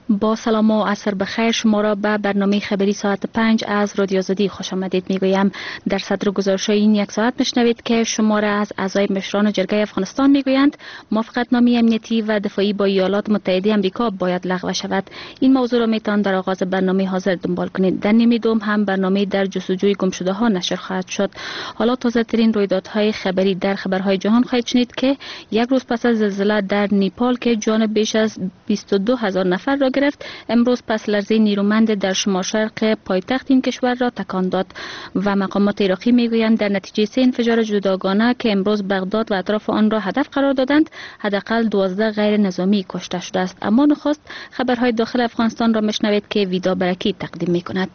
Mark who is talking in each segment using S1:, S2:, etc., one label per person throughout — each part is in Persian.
S1: با سلام و عصر بخیر، شما را به برنامه خبری ساعت 5 از رادیو آزادی خوش آمدید میگویم. در صدر گزارش این یک ساعت میشنوید که شماره از اعضای مشران جرگه افغانستان میگویند موافقتنامه امنیتی و دفاعی با ایالات متحده آمریکا باید لغو شود. این موضوع را میتوان در آغاز برنامه حاضر دنبال کنید. در نیمه دوم هم برنامه در جستجوی گمشده ها نشر خواهد شد. حالا تازه ترین رویدادهای خبری در خبرهای جهان خواهید شنید که یک روز پس از زلزله در نیپال که جان بیش از 22,000 نفر را گرفت، امروز پس لرزه نیرومند در شمال شرق پایتخت این کشور را تکان داد و مقامات عراقی میگویند در نتیجه 3 انفجار جداگانه که امروز بغداد و اطراف آن را هدف قرار دادند، حداقل 12 غیر نظامی کشته شده است. اما نخست خبرهای داخل افغانستان را میشنوید که ویدا برکی تقدیم میکند.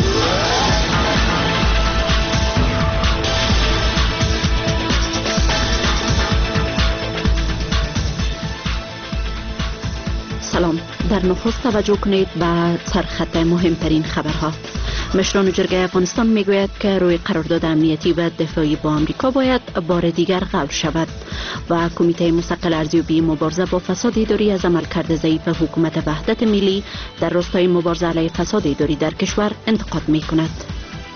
S1: سلام. در نخست توجه کنید به سرخط مهمترین خبرها. مشران جرگه افغانستان میگوید که روی قرارداد امنیتی و دفاعی با آمریکا باید بار دیگر قبول شود و کمیته مستقل ارزیابی مبارزه با فساد اداری از عملکرد ضعیف حکومت وحدت ملی در راستای مبارزه علیه فساد اداری در کشور انتقاد میکند.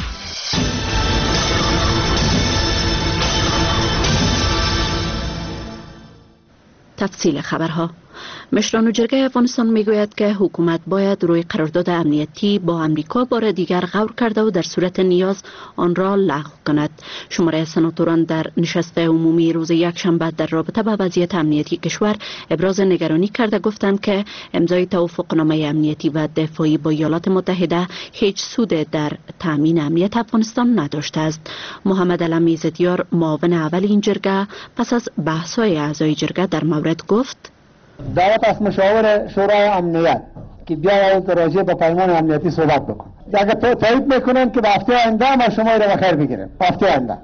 S1: تفصیل خبرها. مشران جرگه افغانستان میگوید که حکومت باید روی قرارداد امنیتی با آمریکا بار دیگر غور کرده و در صورت نیاز آن را لغو کند. شماره سناتوران در نشست عمومی روز یکشنبه در رابطه با وضعیت امنیتی کشور ابراز نگرانی کرده گفتند که امضای توافقنامه امنیتی و دفاعی با ایالات متحده هیچ سود در تامین امنیت افغانستان نداشته است. محمد علمی زدیار معاون اول این جرگه پس از بحث‌های اعضای جرگه در مورد گفت:
S2: دعوت از مشاور شورای امنیت که بیاید راجع به پیمان امنیتی صحبت بکن. اگر تایید میکنن که به هفته آینده ما شما را بخیر بگیریم. هفته آینده.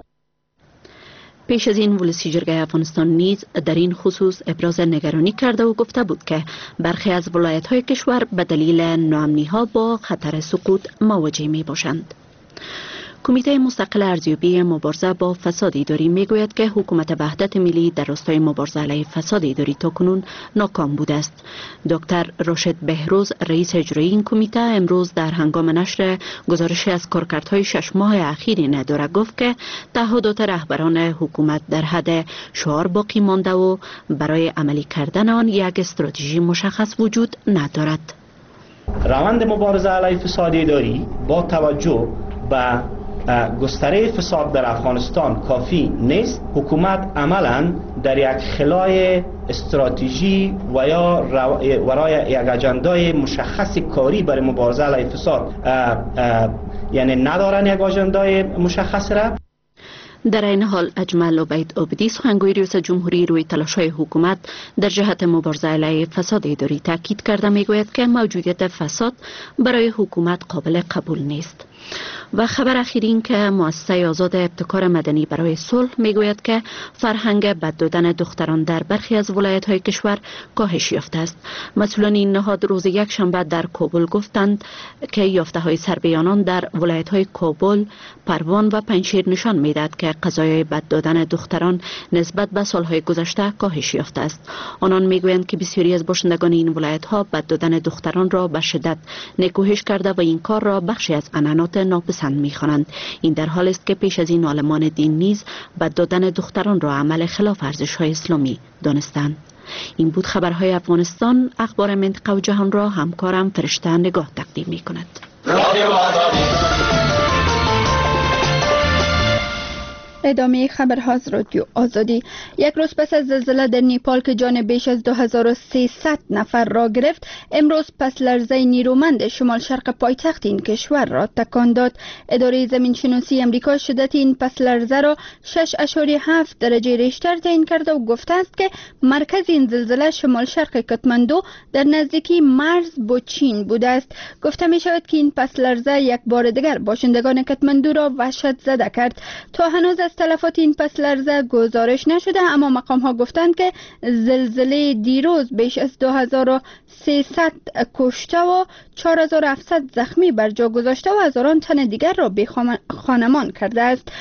S1: پیش از این ولسی جرگه افغانستان نیز در این خصوص ابراز نگرانی کرده و گفته بود که برخی از ولایت‌های کشور به دلیل ناامنی‌ها با خطر سقوط مواجه می‌باشند. کمیته مستقل ارزیابی مبارزه با فساد اداری میگوید که حکومت وحدت ملی در راستای مبارزه علیه فساد اداری تاکنون ناکام بوده است. دکتر راشد بهروز رئیس اجرایی این کمیته امروز در هنگام نشر گزارشی از کارکردهای 6 ماه اخیر این اداره گفت که تعهدات رهبران حکومت در حد شعار باقی مانده و برای عملی کردن آن یک استراتژی مشخص وجود ندارد.
S3: روند مبارزه علیه فساد اداری با توجه به گستره فساد در افغانستان کافی نیست. حکومت عملا در یک خلای استراتژی و یا ورای یک اجندای مشخص کاری برای مبارزه علیه فساد یعنی ندارن یک اجندای مشخص را.
S1: در این حال اجمل عبید عبدی سخنگوی ریاست جمهوری روی تلاش‌های حکومت در جهت مبارزه علیه فساد اداری تاکید کرده میگوید که موجودیت فساد برای حکومت قابل قبول نیست. و خبر اخیر این که مؤسسه آزاد ابتکار مدنی برای صلح میگوید که فرهنگ بد دادن دختران در برخی از ولایت‌های کشور کاهش یافته است. مسئولان این نهاد روز یکشنبه در کابل گفتند که یافته‌های سربیانان در ولایت‌های کابل، پروان و پنجشیر نشان می‌دهد که قضایای بد دادن دختران نسبت به سال‌های گذشته کاهش یافته است. آنان میگویند که بسیاری از باشندگان این ولایت‌ها بد دادن دختران را به شدت نکوهش کرده و این کار را بخشی از عنعنات ناپسند می‌خوانند. این در حالی است که پیش از این عالمان دین نیز بد دادن دختران را عمل خلاف ارزش‌های اسلامی دانستند. این بود خبرهای افغانستان. اخبار منطقه و جهان را همکارم فرشته نگاه تقدیم می‌کند.
S4: ادامه خبرها از رادیو آزادی. یک روز پس از زلزله در نیپال که جان بیش از 2300 نفر را گرفت، امروز پس لرزه نیرومند شمال شرق پایتخت این کشور را تکان داد. اداره زمین شناسی امریکا شدت این پس لرزه را 6.7 درجه ریشتر تعیین کرده و گفته است که مرکز این زلزله شمال شرق کاتماندو در نزدیکی مرز با چین بوده است. گفته می شود که این پس لرزه یک بار دیگر باشندگان کاتماندو را وحشت زده کرد. تا هنوز از تلفات این پس لرزه گزارش نشده، اما مقام ها گفتند که زلزله دیروز بیش از 2300 کشته و 4700 زخمی بر جا گذاشته و هزاران تن دیگر را بی خانمان کرده است.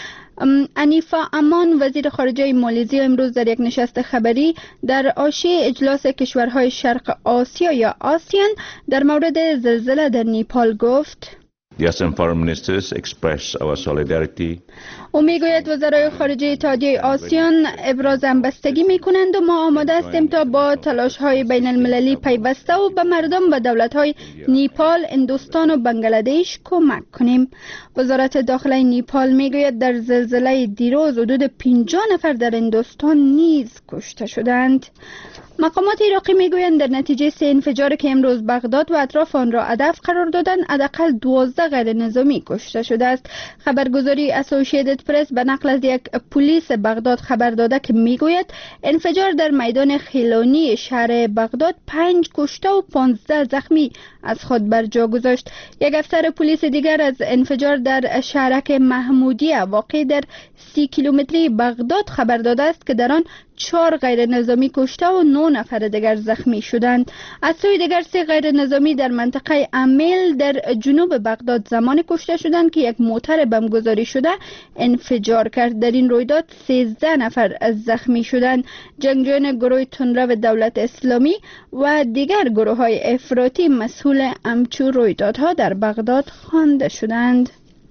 S4: انیفا امان وزیر خارجه مالزی امروز در یک نشست خبری در حاشیه اجلاس کشورهای شرق آسیا یا آسیان در مورد زلزله در نیپال گفت
S5: The ASEAN foreign ministers express our solidarity.
S4: او میگوید وزرای خارجه اتحادیه آسیان ابراز همبستگی میکنند و ما آماده هستیم تا با تلاش های بین المللی پیوسته و به مردم و دولت های نیپال، هندوستان و بنگلادش کمک کنیم. وزارت داخله نیپال میگوید در زلزله دیروز حدود 50 نفر در هندوستان نیز کشته شدند. مقامات عراقی میگویند در نتیجه 3 انفجار که امروز بغداد و اطراف آن را هدف قرار دادند حداقل 12 غیر نظامی کشته شده است. خبرگزاری اسوسییتد پرس به نقل از یک پلیس بغداد خبر داده که میگوید انفجار در میدان خیلانی شهر بغداد 5 کشته و 15 زخمی از خود بر جا گذاشت. یک افسر پلیس دیگر از انفجار در شهرک محمودیه واقع در 30 کیلومتری بغداد خبر داده است که در آن 4 غیر نظامی کشته و 9 نفر دیگر زخمی شدند. از سوی دیگر 3 غیر نظامی در منطقه امیل در جنوب بغداد زمان کشته شدند که یک موتر بمبگذاری شده انفجار کرد. در این رویداد 13 نفر از زخمی شدند. جنگجویان گروه تندرو دولت اسلامی و دیگر گروه های افراطی مسئول همچو رویدادها در بغداد خوانده شدند.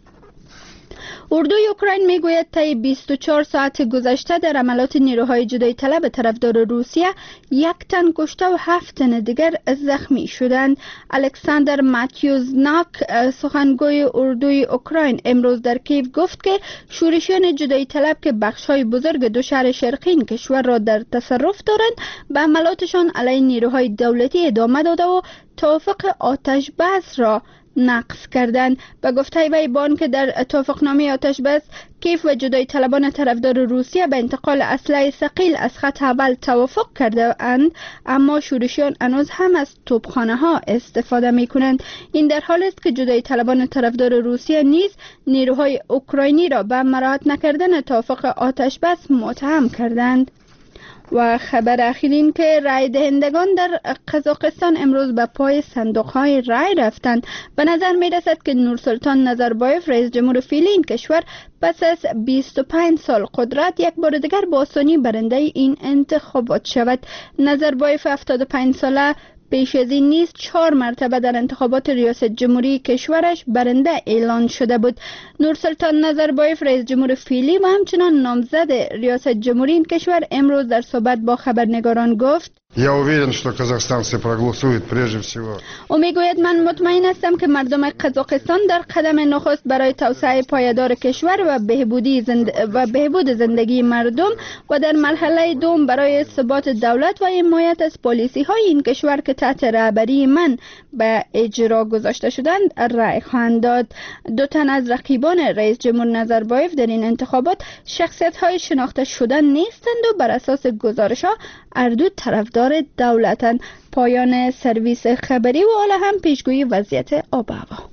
S4: اردوی اوکراین میگوید طی 24 ساعت گذشته در حملات نیروهای جدایی طلب طرفدار روسیه 1 تن کشته و 7 تن دیگر زخمی شدند. الکساندر ماتیوزناک سخنگوی اردوی اوکراین امروز در کیف گفت که شورشیان جدایی طلب که بخش‌های بزرگ دو شهر شرقی این کشور را در تصرف دارند به حملاتشان علیه نیروهای دولتی ادامه داده و توافق آتش بس را نقض کردند. به گفته وی بان که در توافقنامه آتش بس کیف و جدایی طلبان طرفدار روسیه به انتقال اسلحه ثقیل از خط اول توافق کرده اند، اما شورشیان هنوز هم از توپخانه ها استفاده می کنند. این در حال است که جدایی طلبان طرفدار روسیه نیز نیروهای اوکراینی را به مراعات نکردن توافق آتش بس متهم کردند. و خبر اخیر این که رای دهندگان در قزاقستان امروز به پای صندوق‌های رای رفتند. به نظر می رسد که نورسلطان نظربایف رئیس جمهور فعلی این کشور پس از 25 سال قدرت یک بار دیگر با آسانی برنده این انتخابات شود. نظربایف 75 ساله پیش از این نیز 4 مرتبه در انتخابات ریاست جمهوری کشورش برنده اعلان شده بود. نورسلطان نظربایف رئیس جمهور فعلی و همچنان نامزد ریاست جمهوری این کشور امروز در صحبت با خبرنگاران گفت
S6: Я уверен, что казахстанцы проголосуют прежде всего.
S4: او میگوید من مطمئن هستم که مردم قزاقستان در قدم نخست برای توسعه پایدار کشور و بهبود زندگی مردم و در مرحله دوم برای ثبات دولت و حمایت از پالیسی های این کشور که تحت رهبری من به اجرا گذاشته شدند رای خواهند داد. 2 تن از رقیبان رئیس جمهور نظربایف در این انتخابات شخصیت های شناخته شده نیستند و بر اساس گزارش ها هر دو طرفدار دولتن. پایان سرویس خبری و حالا هم پیشگویی وضعیت آب و هوا.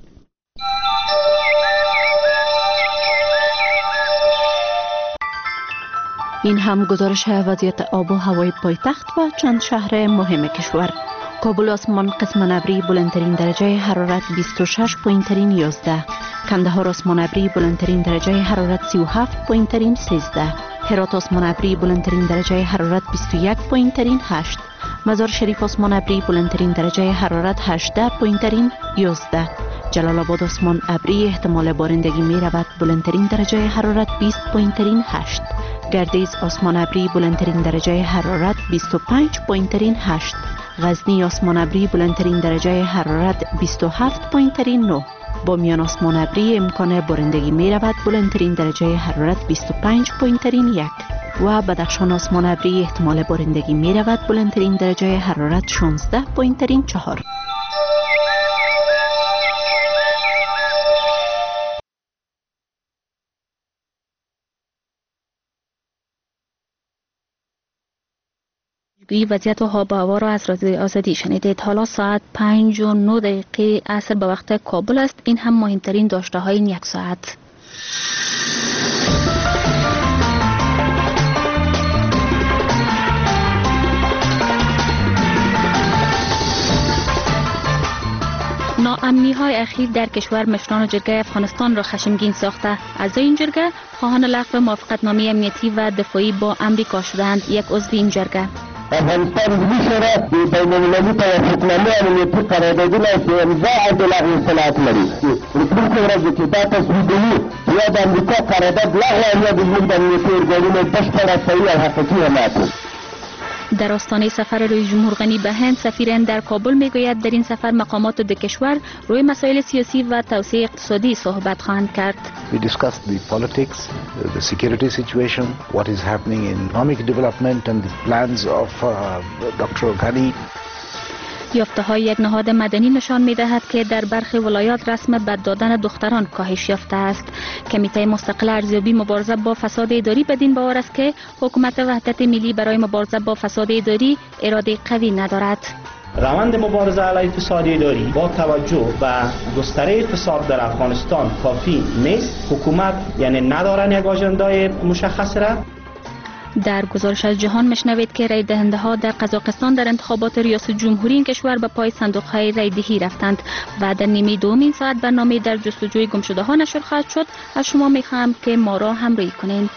S1: این هم گزارش وضعیت آب و هوای پایتخت و چند شهر مهم کشور. کابل آسمان قسم ابری بلندترین درجه حرارت 26 پایین ترین 11. کندهار آسمان ابری بلندترین درجه حرارت 37 پایین ترین 13. هرات آسمان ابری بلندترین درجه حرارت 21 پایین ترین 8. مزار شریف آسمان ابری بلندترین درجه حرارت 18 پایین ترین 11. جلال آباد آسمان ابری احتمال بارندگی می رود بلندترین درجه حرارت 20 پایین ترین 8. گردیز آسمان ابری بلندترین درجه حرارت 25 پایین ترین 8. غزنی آسمان ابری بلندترین درجه حرارت 27 پایین ترین 9. بامیان آسمان ابری امکان بارندگی می رود بلندترین درجه حرارت 25 پایین ترین 1. و بدخشان آسمان ابری احتمال بارندگی می رود بلندترین درجه حرارت 16 پایین ترین 4. وضعیت آب و هوا را از رادیو آزادی شنیدید. حالا ساعت 5:09 عصر به وقت کابل است. این هم مهمترین داشته های این یک ساعت. ناامنی‌های اخیر در کشور مشران جرگه افغانستان را خشمگین ساخته. اعضای این جرگه خواهان لغو موافقتنامه امنیتی و دفاعی با امریکا شدند. یک عضو این جرگه:
S2: افغانستان ملی شورا د بین‌المللي توافقنامه امنیتي قراردادونه چې امضا د لغو صلاحیت لري. راتلونکې ورځ کې دا تصویبوي یا د امریکا قرارداد لغو یا د زموږ د امنیتي ارګانونو بشپړه صحیح او حقیقي حمایت.
S1: در آستانه سفر رئیس جمهور غنی به هند، سفیر هند در کابل میگوید در این سفر مقامات دو کشور روی مسائل سیاسی و توسعه اقتصادی صحبت خواهند کرد.
S7: We discussed the politics, the security situation, what is happening in economic development and the plans of Dr. Ghani.
S1: یافته‌های یک نهاد مدنی نشان می‌دهد که در برخی ولایات رسم بد دادن دختران کاهش یافته است. کمیته مستقل ارزیابی مبارزه با فساد اداری بدین باور است که حکومت وحدت ملی برای مبارزه با فساد اداری اراده قوی ندارد.
S3: روند مبارزه علیه فساد اداری با توجه به گستره فساد در افغانستان کافی نیست. حکومت یعنی ندارن یک آژندای مشخص را.
S1: در گزارش از جهان میشنوید که رای دهنده ها در قزاقستان در انتخابات ریاست جمهوری این کشور به پای صندوق های رای دهی رفتند و در نیمه دوم این ساعت برنامه در جستجوی گمشده ها نشر خواهد شد. از شما میخواهم که ما را همراهی کنین.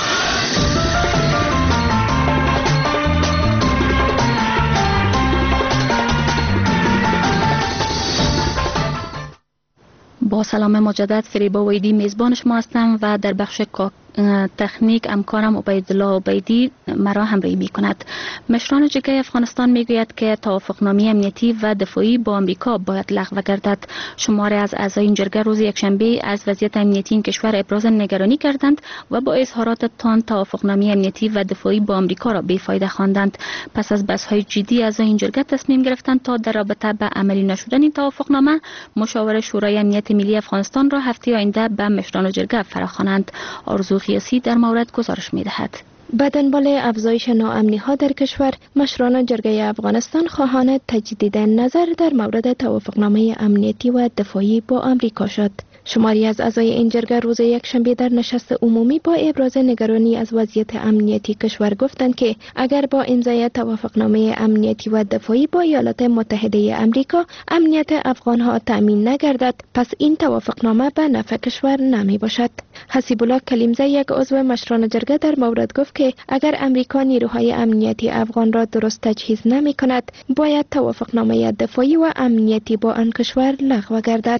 S1: با سلام مجدد، فریبا ویدی میزبان شما هستم و در بخش تکنیک همکارم عبیدالله عبیدی مرا همراهی می کند. مشران جرگه افغانستان می گوید که توافقنامه امنیتی و دفاعی با آمریکا باید لغو گردد. شماری از اعضای این جرگه روز یکشنبه از وضعیت امنیتی این کشور ابراز نگرانی کردند و با اظهارات تند توافقنامه امنیتی و دفاعی با آمریکا را بیفایده خواندند. پس از بحث‌های جدی اعضای این جرگه تصمیم گرفتند تا در رابطه با عملی نشدن این توافقنامه مشاور شورای امنیت ملی افغانستان را هفته آینده به مشران جرگه فراخوانند. آرزو قیاسی در مورد گزارش می‌دهد.
S8: به دنبال افزایش ناامنی‌ها در کشور، مشران جرگه افغانستان خواهان تجدید نظر در مورد توافقنامه امنیتی و دفاعی با آمریکا شد. شماری از اعضای این جرگه روز یکشنبه در نشست عمومی با ابراز نگرانی از وضعیت امنیتی کشور گفتند که اگر با امضای توافقنامه امنیتی و دفاعی با ایالات متحده آمریکا امنیت افغانها تأمین نگردد، پس این توافقنامه به نفع کشور نمی باشد. حسیب الله کلیمزه، یک عضو مشران جرگه، در مورد گفت که اگر امریکا نیروهای امنیتی افغان را درست تجهیز نمی کند، باید توافقنامه دفاعی و امنیتی با آن کشور لغو گردد.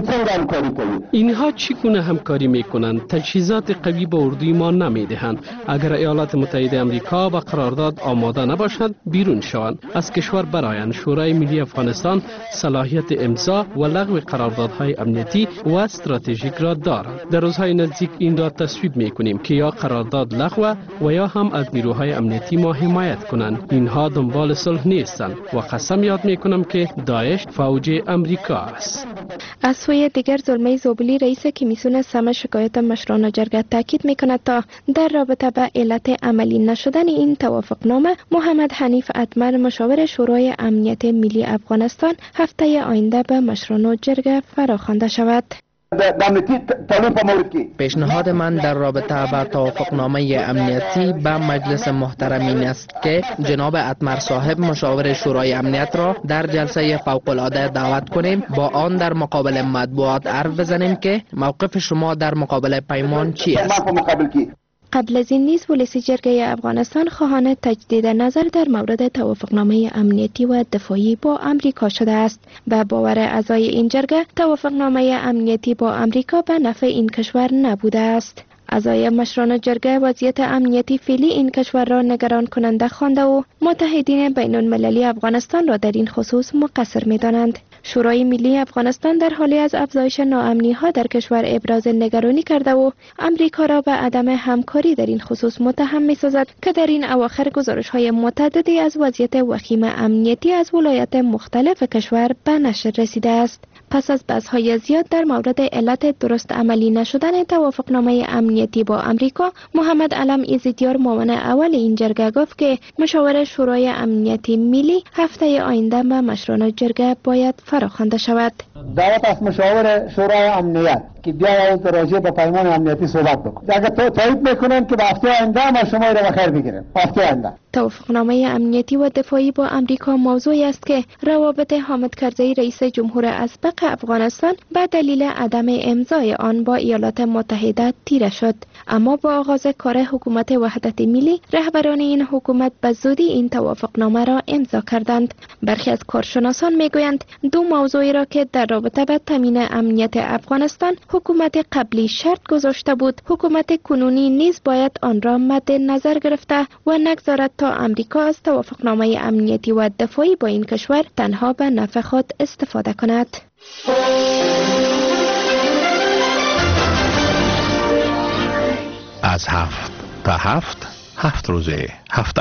S9: اینها چگونه همکاری میکنند؟ تجهیزات قوی به اردوی ما نمیدهند. اگر ایالات متحده آمریکا با قرارداد آماده نباشند، بیرون شوند از کشور برآیند. شورای ملی افغانستان صلاحیت امضا و لغو قراردادهای امنیتی و استراتژیک را دارد. در روزهای نزدیک این را تصویب میکنیم که یا قرارداد لغو و یا هم از نیروهای امنیتی ما حمایت کنند. اینها دنبال صلح نیستند و قسم یاد میکنم که داعش فوج امریکا است.
S8: از سوی دیگر زلمه زوبلی، رئیس کمیسیون سم شکایت مشران جرگه، تاکید میکند تا در رابطه با علت عملی نشدن این توافقنامه، محمد حنیف اتمر، مشاور شورای امنیت ملی افغانستان، هفته آینده به مشران جرگه فراخوانده شود.
S10: پیشنهاد من در رابطه با توافقنامه امنیتی به مجلس محترم این است که جناب اتمر صاحب، مشاور شورای امنیت را در جلسه فوق العاده دعوت کنیم، با آن در مقابل مطبوعات حرف بزنیم که موقف شما در مقابل پیمان چی است.
S8: قبل از این نیز ولسی جرگه افغانستان خواهان تجدید نظر در مورد توافقنامه امنیتی و دفاعی با آمریکا شده است. به باور اعضای این جرگه، توافقنامه امنیتی با آمریکا به نفع این کشور نبوده است. اعضای مشران جرگه وضعیت امنیتی فعلی این کشور را نگران کننده خوانده و متحدین بین المللی افغانستان را در این خصوص مقصر می‌دانند. شورای ملی افغانستان در حالی از افزایش ناامنی‌ها در کشور ابراز نگرانی کرده و امریکا را به عدم همکاری در این خصوص متهم می‌سازد که در این اواخر گزارش‌های متعددی از وضعیت وخیم امنیتی از ولایات مختلف کشور به نشر رسیده است. پس از بحث‌های زیاد در مورد علت درست عملی نشدن توافقنامه امنیتی با آمریکا، محمد علم ایزدیار، معاون اول این جرگه، گفت که مشاور شورای امنیتی ملی هفته آینده به مشران جرگه باید فراخوانده شود.
S2: دعوت از مشاور شورای امنیت که بیاید راجع به پیمان امنیتی صحبت بکنیم. اگر تایید میکنن که به هفته آینده ما شما را بخیر بگیریم. هفته آینده
S8: توافقنامه امنیتی و دفاعی با امریکا موضوعی است که روابط حامد کرزی رئیس جمهور اسبق افغانستان به دلیل عدم امضای آن با ایالات متحده تیره شد. اما با آغاز کار حکومت وحدت ملی، رهبران این حکومت به زودی این توافقنامه را امضا کردند. برخی از کارشناسان میگویند دو موضوعی را که در رابطه با تامین امنیت افغانستان حکومت قبلی شرط گذاشته بود، حکومت کنونی نیز باید آن را مد نظر گرفته و نگذارد تا امریکا از توافقنامه امنیتی و دفاعی با این کشور تنها به نفع خود استفاده کند.
S7: از 7 تا 7 روز هفته.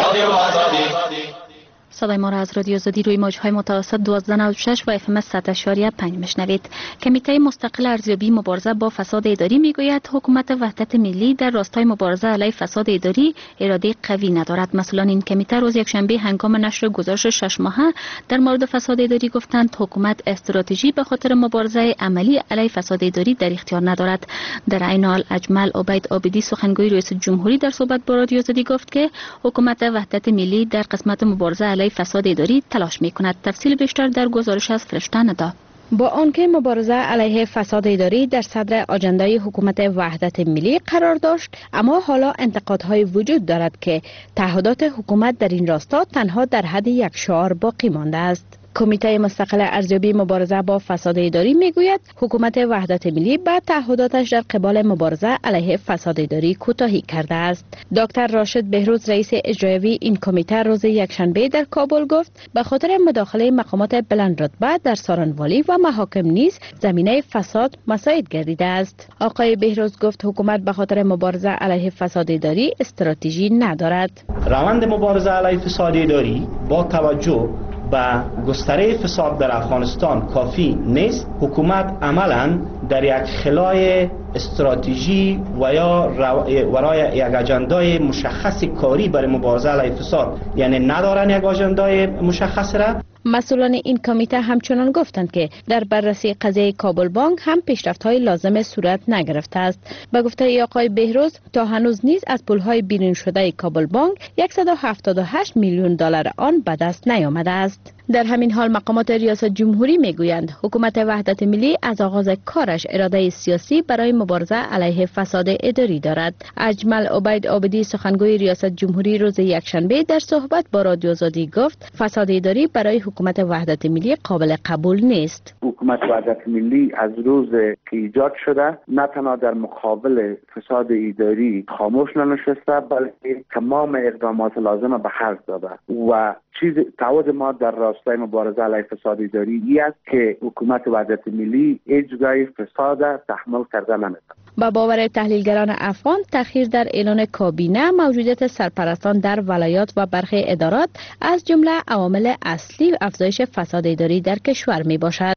S1: صدای ما را از رادیو آزادی روی موج‌های متوسط 1296 و FM 100.5 میشنوید. کمیته مستقل ارزیابی مبارزه با فساد اداری میگوید حکومت وحدت ملی در راستای مبارزه علیه فساد اداری اراده قوی ندارد. مسئولان این کمیته روز یکشنبه هنگام نشر گزارش 6 ماهه در مورد فساد اداری گفتند حکومت استراتژی به خاطر مبارزه عملی علیه فساد اداری در اختیار ندارد. در عین حال اجمل عبید عابدی سخنگوی رئیس جمهوری در صحبت با رادیو آزادی گفت که حکومت وحدت ملی در قسمت مبارزه علیه فساد اداری تلاش می‌کند. تفصیل بیشتر در گزارش از فرشته ندا. با آنکه مبارزه علیه فساد اداری در صدر آجندای حکومت وحدت ملی قرار داشت، اما حالا انتقادهای وجود دارد که تعهدات حکومت در این راستا تنها در حد یک شعار باقی مانده است. کمیته مستقل ارزیابی مبارزه با فساد اداری میگوید حکومت وحدت ملی به تعهداتش در قبال مبارزه علیه فساد اداری کوتاهی کرده است. دکتر راشد بهروز رئیس اجرایی این کمیته روز یکشنبه در کابل گفت به خاطر مداخله مقامات بلند رتبه در سارنوالی و محاکم نیز زمینه فساد مساعد گردیده است. آقای بهروز گفت حکومت به خاطر مبارزه علیه فساد اداری استراتژی ندارد.
S3: روند مبارزه علیه فساد اداری با توجه به گستره فساد در افغانستان کافی نیست. حکومت عملا در یک خلای استراتژی و یا ورای یک اجندای مشخص کاری برای مبارزه علیه فساد، یعنی ندارن یک اجندای مشخص را.
S1: مسئولان این کمیته همچنان گفتند که در بررسی قضیه کابل بانک هم پیشرفت‌های لازم صورت نگرفته است. به گفته آقای بهروز تا هنوز نیز از پول‌های بیرون شده کابل بانک 178 میلیون دلار آن به دست نیامده است. در همین حال مقامات ریاست جمهوری میگویند حکومت وحدت ملی از آغاز کارش اراده سیاسی برای مبارزه علیه فساد اداری دارد. اجمل عبید عابدی سخنگوی ریاست جمهوری روز یکشنبه در صحبت با رادیو آزادی گفت فساد اداری برای حکومت وحدت ملی قابل قبول نیست.
S11: حکومت وحدت ملی از روز که ایجاد شده نه تنها در مقابل فساد اداری خاموش ننشسته، بلکه تمام اقدامات لازم به خرج داده و تعهد ما در راستای مبارزه علیه فساد اداری است که حکومت وحدت ملی اجرای فساد تحمل کرده نمی‌تواند.
S1: با باور تحلیلگران افغان تأخیر در اعلان کابینه موجودیت سرپرستان در ولایات و برخی ادارات از جمله عوامل اصلی افزایش فساد اداری در کشور می باشد.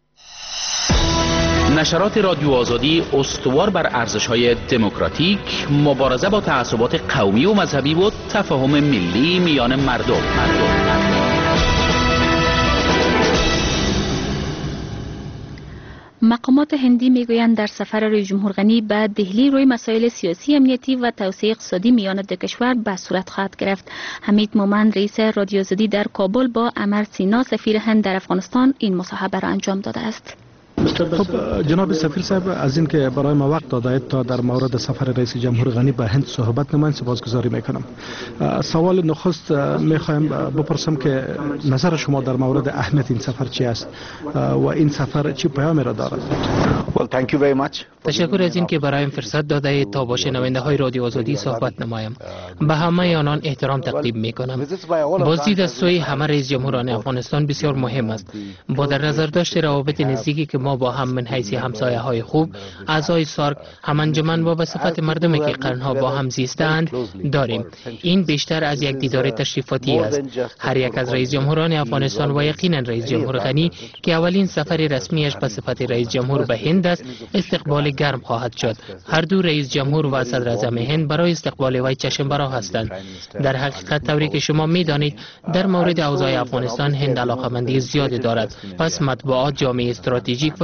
S12: نشرات رادیو آزادی استوار بر ارزش‌های دموکراتیک، مبارزه با تعصبات قومی و مذهبی و تفاهم ملی میان مردم.
S1: مقامات هندی میگویند در سفر رئیس جمهور غنی به دهلی روی مسائل سیاسی، امنیتی و توسعه اقتصادی میان دو کشور به صورت خواهد گرفت. حمید مومن رئیس رادیو آزادی در کابل با امر سینا سفیر هند در افغانستان این مصاحبه را انجام داده است.
S13: خب جناب سفیر صاحب، از این که برای ما وقت دادید تا در مورد سفر رئیس جمهور غنی به هند صحبت نمایید سپاسگزاری میکنم. سوال نخست میخوایم بپرسم که نظر شما در مورد اهمیت این سفر چی است و این سفر چی پیامی را دارد؟
S10: تشکر از این که برایم فرصت داده اید تا با شنونده های رادیو آزادی صحبت نمایم. به همه آنان احترام تقدیم میکنم. بازدید از سوی همه رئیس جمهوران افغانستان بسیار مهم است. با در نظر داشت روابط نزدیکی که ما با هم من حیث همسایه های خوب، اعضای سارک، هم انجمن و به صفت مردمی که قرنها با هم زیستند داریم. این بیشتر از یک دیدار تشریفاتی است. هر یک از رئیس جمهوران افغانستان و یقینا رئیس جمهور غنی که اولین سفر رسمیش به صفت رئیس جمهور به هند است، استقبال گرم خواهد شد. هر دو رئیس جمهور و صدر اعظم هند برای استقبال وی چشم برا هستند. در حقیقت طوری که شما میدانید در مورد اوضاع افغانستان هند علاقمندی زیادی دارد. پس مطبوعات، جامعه استراتژیک و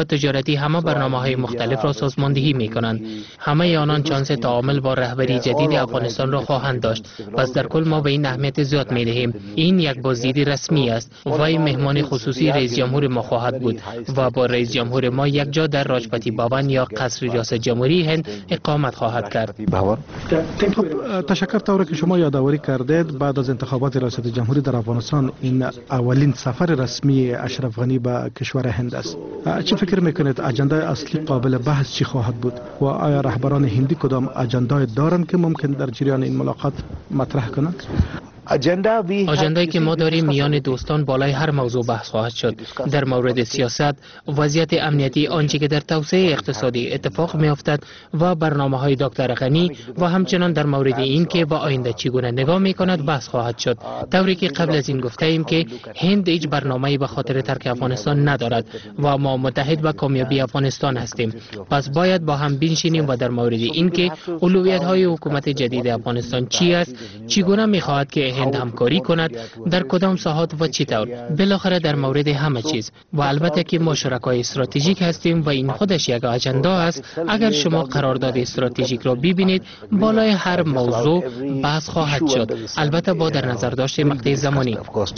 S14: و تجارتی همه برنامه‌های مختلف را سازماندهی می‌کنند. همه آنان شانس تعامل با رهبری جدید افغانستان را خواهند داشت. پس در کل ما به این اهمیت زیاد می‌دهیم. این یک بازدید رسمی است. وی مهمان خصوصی رئیس جمهور ما خواهد بود و با رئیس جمهور ما یک جا در راجپتی بابن یا قصر ریاست جمهوری هند اقامت خواهد کرد.
S13: تشکر. طوری که شما یادآوری کردید بعد از انتخابات ریاست جمهوری در افغانستان این اولین سفر رسمی اشرف غنی به کشور هند است. چه فکر میکنید اجنده اصلی قابل بحث چی خواهد بود و آیا رهبران هندی کدام اجندای دارند که ممکن در جریان این ملاقات مطرح کنند؟
S14: اجندایی که ما داریم میان دوستان بالای هر موضوع بحث خواهد شد. در مورد سیاست، وضعیت امنیتی، آنچه که در توسعه اقتصادی اتفاق میافتد و برنامه‌های دکتر غنی و همچنان در مورد این که با آینده چگونه نگاه میکند بحث خواهد شد. طوری که قبل از این گفته ایم که هند هیچ برنامه‌ای به خاطر ترک افغانستان ندارد و ما متحد به کامیابی افغانستان هستیم. پس باید با هم بنشینیم و در مورد این که اولویت‌های حکومت جدید افغانستان چی است، چگونه می‌خواهد که هند همکاری کند، در کدام ساحات و چطور، بالاخره در مورد همه چیز. و البته که ما شرکای استراتژیک هستیم و این خودش یک اجندا است. اگر شما قرارداد استراتژیک را ببینید بالای هر موضوع بحث خواهد شد، البته با در نظر داشت مقطع زمانی.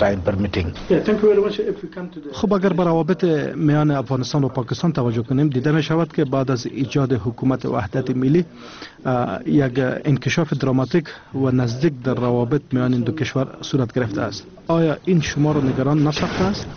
S13: خب اگر به روابط میان افغانستان و پاکستان توجه کنیم، دیده می شود که بعد از ایجاد حکومت وحدت ملی یک انکشاف دراماتیک و نزدیک در روابط میان این دو کشور صورت گرفته است. آیا این شما را نگران نساخته است؟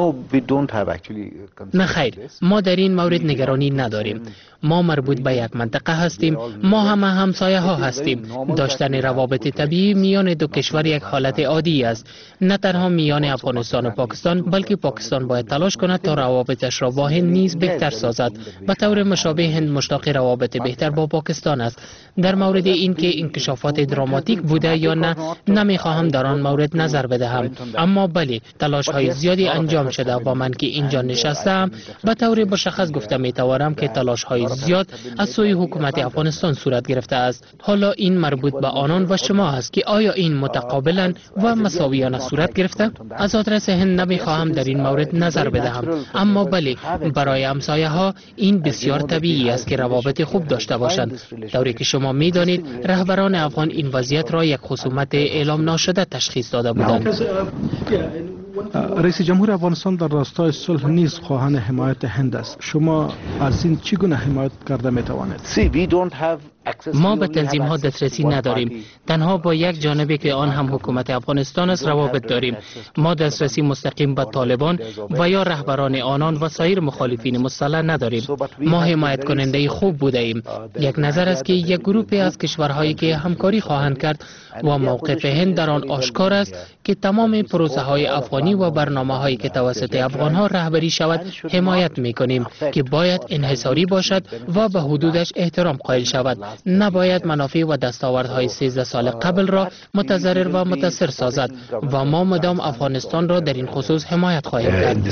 S14: نه خیر، ما در این مورد نگرانی نداریم. ما مربوط به یک منطقه هستیم، ما همه همسایه ها هستیم. داشتن روابط طبیعی میان دو کشور یک حالت عادی است، نه تنها میان افغانستان و پاکستان، بلکه پاکستان باید تلاش کند تا روابطش را با هند نیز بهتر سازد. به طور مشابه هند مشتاق روابط بهتر با پاکستان است. در مورد این که انکشافات دراماتیک بوده یا نه، نمیخواهم در آن مورد نظر بدهم، اما بله تلاش های زیادی انجام شده و من که اینجا نشستم به طور مشخص گفته میتوانم که تلاش های زیاد از سوی حکومت افغانستان صورت گرفته است. حالا این مربوط به آنان و شما است که آیا این متقابلا و مساویانه صورت گرفته؟ از آدرس هند نمیخواهم در این مورد نظر بدهم، اما بله برای همسایه ها این بسیار طبیعی است که روابط خوب داشته باشند. طوری که شما میدانید رهبران افغان این وضعیت را یک خصومت اعلام ناشده تشخیص داده بودند.
S13: رئیس جمهور افغانستان در راستای صلح نیز خواهان حمایت هند است. شما از این چگونه حمایت کرده میتوانید؟
S14: ما به تنظیم ها دسترسی نداریم، تنها با یک جانبه که آن هم حکومت افغانستان است روابط داریم. ما دسترسی مستقیم به طالبان و یا رهبران آنان و سایر مخالفین مسلح نداریم. ما حمایت کننده خوب بوده ایم. یک نظر است که یک گروه از کشورهایی که همکاری خواهند کرد و موقف هند در آن آشکار است که تمام پروسه های افغانی و برنامه هایی که توسط افغان ها رهبری شود حمایت میکنیم که باید انحصاری باشد و به حدودش احترام قائل شود. نباید منافع و دستاوردهای 13 سال قبل را متضرر و متاثر سازد و ما مدام افغانستان را در این خصوص حمایت خواهیم کرد.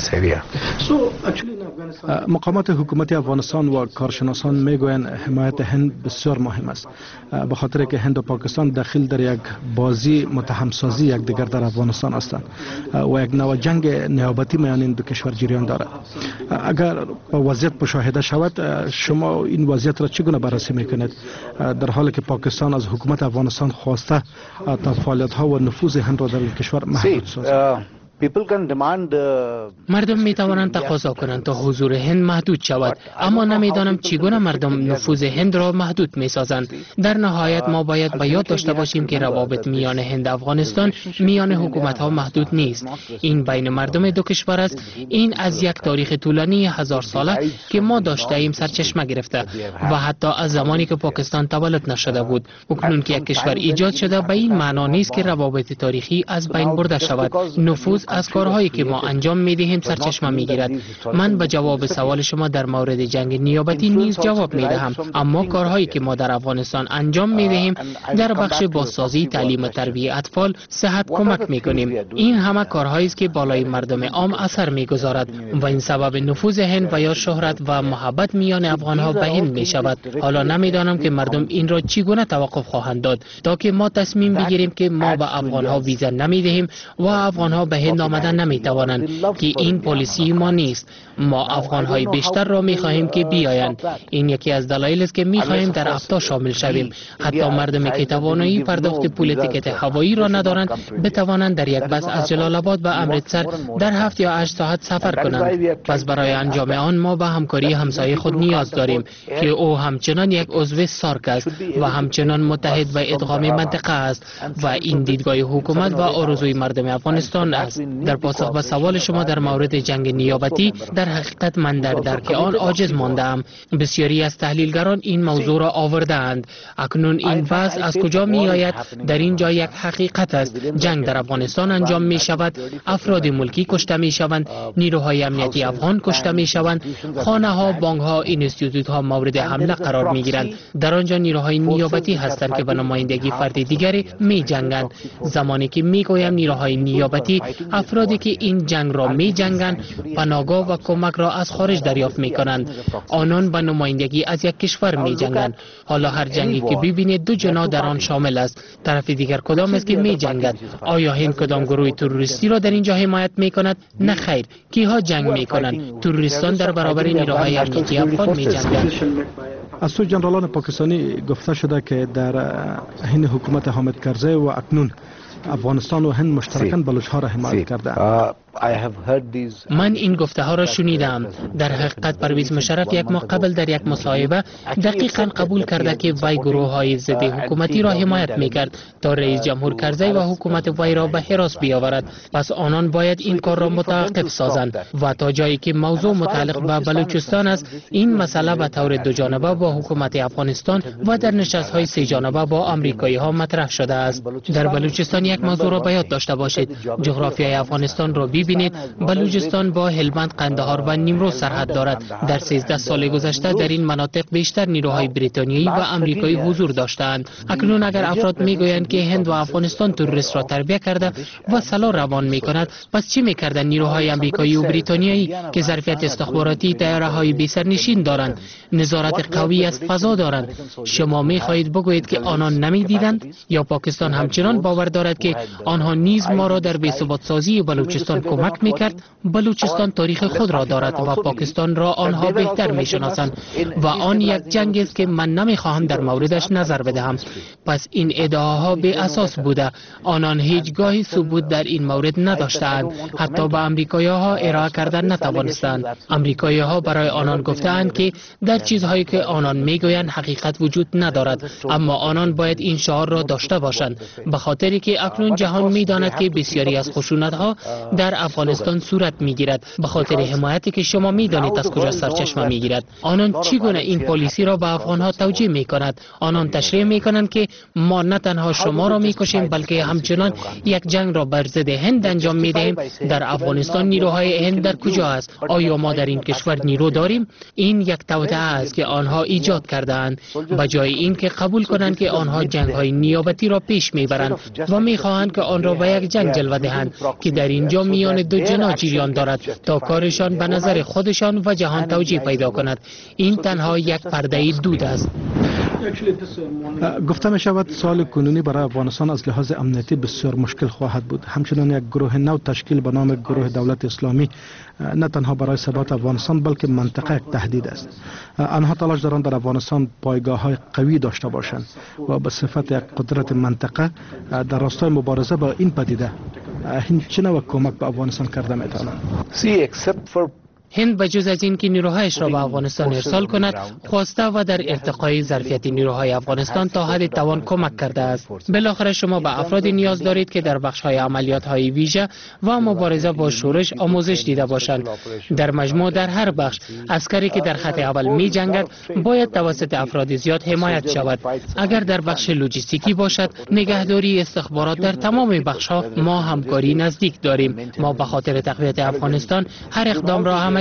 S13: مقامات حکومت افغانستان و کارشناسان میگویند حمایت هند بسیار مهم است، به خاطر که هند و پاکستان داخل در یک بازی متهمسازی یکدیگر در افغانستان هستند و یک نوع جنگ نیابتی میان این دو کشور جریان دارد. اگر وضعیت مشاهده شود، شما این وضعیت را چگونه بررسی میکنید در حالی که پاکستان از حکومت افغانستان خواسته تا فعالیت ها و نفوذ هند را در این کشور محدود سازد؟
S14: مردم می توانند تقاضا کنند تا حضور هند محدود شود، اما نمیدانم چگونه مردم نفوذ هند را محدود می سازند. در نهایت ما باید به یاد داشته باشیم که روابط میان هند و افغانستان میان حکومت ها محدود نیست. این بین مردم دو کشور است. این از یک تاریخ طولانی 1000 ساله که ما داشته ایم سرچشمه گرفته و حتی از زمانی که پاکستان تولد نشده بود. اکنون که یک کشور ایجاد شده به این معنا نیست که روابط تاریخی از بین برده شود. نفوذ از کارهایی که ما انجام میدهیم سرچشمه میگیرد. من به جواب سوال شما در مورد جنگ نیابتی نیز جواب میدهم، اما کارهایی که ما در افغانستان انجام میدهیم در بخش بازسازی، تعلیم و تربیت اطفال، صحت کمک میکنیم. این همه کارهایی است که بالای مردم عام اثر میگذارد و این سبب نفوذ هند و یا شهرت و محبت میان افغانها به هند میشود. حالا نمیدانم که مردم این را چگونه توقف خواهند داد تا که ما تصمیم بگیریم که ما به افغانها ویزا نمیدهیم و افغانها به هند هند آمدن نمی توانند که این پالیسی ما نیست. ما افغان های بیشتر را می خواهیم که بیایند. این یکی از دلایل است که می خواهیم در افتا شامل شویم. حتی مردمی که توانایی پرداخت پول تیکت هوایی را ندارند بتوانند در یک بس از جلال آباد به امرتسر در 7 یا 8 ساعت سفر کنند. پس برای انجام آن ما به همکاری همسایه خود نیاز داریم که او همچنان یک عضو سارک است و همچنان متحد به ادغام منطقه است و این دیدگاه حکومت و آرزوی مردم افغانستان است. در پاسخ به سوال شما در مورد جنگ نیابتی، در حقیقت من در درک آن عاجز ماندم. بسیاری از تحلیلگران این موضوع را آوردند. اکنون این بحث از کجا می آید؟ در اینجا یک حقیقت است. جنگ در افغانستان انجام می شود، افراد ملکی کشته می شوند، نیروهای امنیتی افغان کشته می شوند، خانه ها، بانک ها، اینستیتوت ها مورد حمله قرار می گیرند. در آنجا نیروهای نیابتی هستند که به نمایندگی فرد دیگری می جنگند. زمانی که می گویم نیروهای نیابتی، افرادی که این جنگ را می جنگند پناهگاه و کمک را از خارج دریافت می کنند. آنان به نمایندگی از یک کشور می جنگند. حالا هر جنگی که ببینید دو جناح در آن شامل است. طرف دیگر کدام است که می جنگد؟ آیا هند کدام گروه تروریستی را در اینجا حمایت می کند؟ نه خیر. کیها جنگ می کنند؟ تروریستان در برابر نیروهای امنیتی افغان می جنگند.
S13: از سوی جنرالان پاکستانی گفته شده که در هند حکومت حامد کرزی و اکنون افغانستان و هند مشترکاً بلوچ ها را حمایت کرده.
S14: من این گفته ها را شنیدم. در حقیقت پرویز مشرف یک ماه قبل در یک مصاحبه دقیقاً قبول کرده که وی گروه های ضد حکومتی را حمایت میکرد تا رئیس جمهور کرزی و حکومت وی را به حراس بیاورد. پس آنان باید این کار را متوقف سازند و تا جایی که موضوع متعلق به بلوچستان است، این مسئله به طور دو جانبه با حکومت افغانستان و در نشست‌های سه جانبه با آمریکایی ها مطرح شده است. در بلوچستان یک موضوع را باید داشته باشید. جغرافیای افغانستان را ببینید. بلوچستان با هلمند، قندهار و نیمروز سرحد دارد. در 13 سال گذشته در این مناطق بیشتر نیروهای بریتانیایی و آمریکایی حضور داشتند. اکنون اگر افراد میگویند که هند و افغانستان تروریست را تربیت کرده و سلاح روان میکند، پس چی میکردند نیروهای آمریکایی و بریتانیایی که ظرفیت استخباراتی، طیاره‌های بی سرنشین دارند، نظارت قوی از فضا دارند؟ شما میخواهید بگویید که آنان نمیدیدند؟ یا پاکستان همچنان باور دارد که آنها نیز ما را در بی‌ثبات سازی بلوچستان کمک میکرد؟ بلوچستان تاریخ خود را دارد و پاکستان را آنها بهتر میشناسند و آن یک جنگ است که من نمیخواهم در موردش نظر بدهم. پس این ادعاها بی اساس بوده. آنان هیچگاهی ثبوت در این مورد نداشتند. حتی به آمریکایی‌ها ارائه کردن نتوانستند. آمریکایی‌ها برای آنان گفتند که در چیزهایی که آنان میگویند حقیقت وجود ندارد، اما آنان باید این شعار را داشته باشند، به خاطری که اکنون جهان میداند که بسیاری از خشونت‌ها در افغانستان صورت میگیرد، به خاطر حمایتی که شما میدانید از کجا سرچشمه میگیرد. آنان چگونه این پالیسی را به افغانها توجیه میکند؟ آنان تشریح میکنند که ما نه تنها شما را میکشیم بلکه همچنان یک جنگ را بر ضد هند انجام میدهیم. در افغانستان نیروهای هند در کجا است؟ آیا ما در این کشور نیرو داریم؟ این یک توطئه است که آنها ایجاد کرده‌اند، به جای اینکه قبول کنند که آنها جنگ‌های نیابتی را پیش میبرند و میخواهند که آن را به یک جنگ جلوه دهند که در اینجا میان دو جناح جریان دارد تا کارشان به نظر خودشان و جهان توجیه پیدا کند. این تنها یک پرده دود است.
S13: گفته می شود سال کنونی برای افغانستان از لحاظ امنیتی بسیار مشکل خواهد بود. همچنان یک گروه نو تشکیل به نام گروه دولت اسلامی نه تنها برای ثبات افغانستان بلکه منطقه یک تهدید است. آنها تلاش دارند در افغانستان پایگاه های قوی داشته باشند و به صفت یک قدرت منطقه در راستای مبارزه با این پدیده هند چه نوع کمک به افغانستان کرده می توانند؟
S14: هند بجز از این که نیروهایش را به افغانستان ارسال کند، خواسته و در ارتقای ظرفیت نیروهای افغانستان تا حد توان کمک کرده است. بالاخره شما به افرادی نیاز دارید که در بخش‌های عملیات‌های ویژه و مبارزه با شورش آموزش دیده باشند. در مجموع در هر بخش عسکری که در خط اول می‌جنگد باید توسط افراد زیاد حمایت شود. اگر در بخش لوجستیکی باشد، نگهداری، استخبارات، در تمام بخش‌ها ما همکاری نزدیک داریم. ما به خاطر تقویت افغانستان هر اقدام را عملی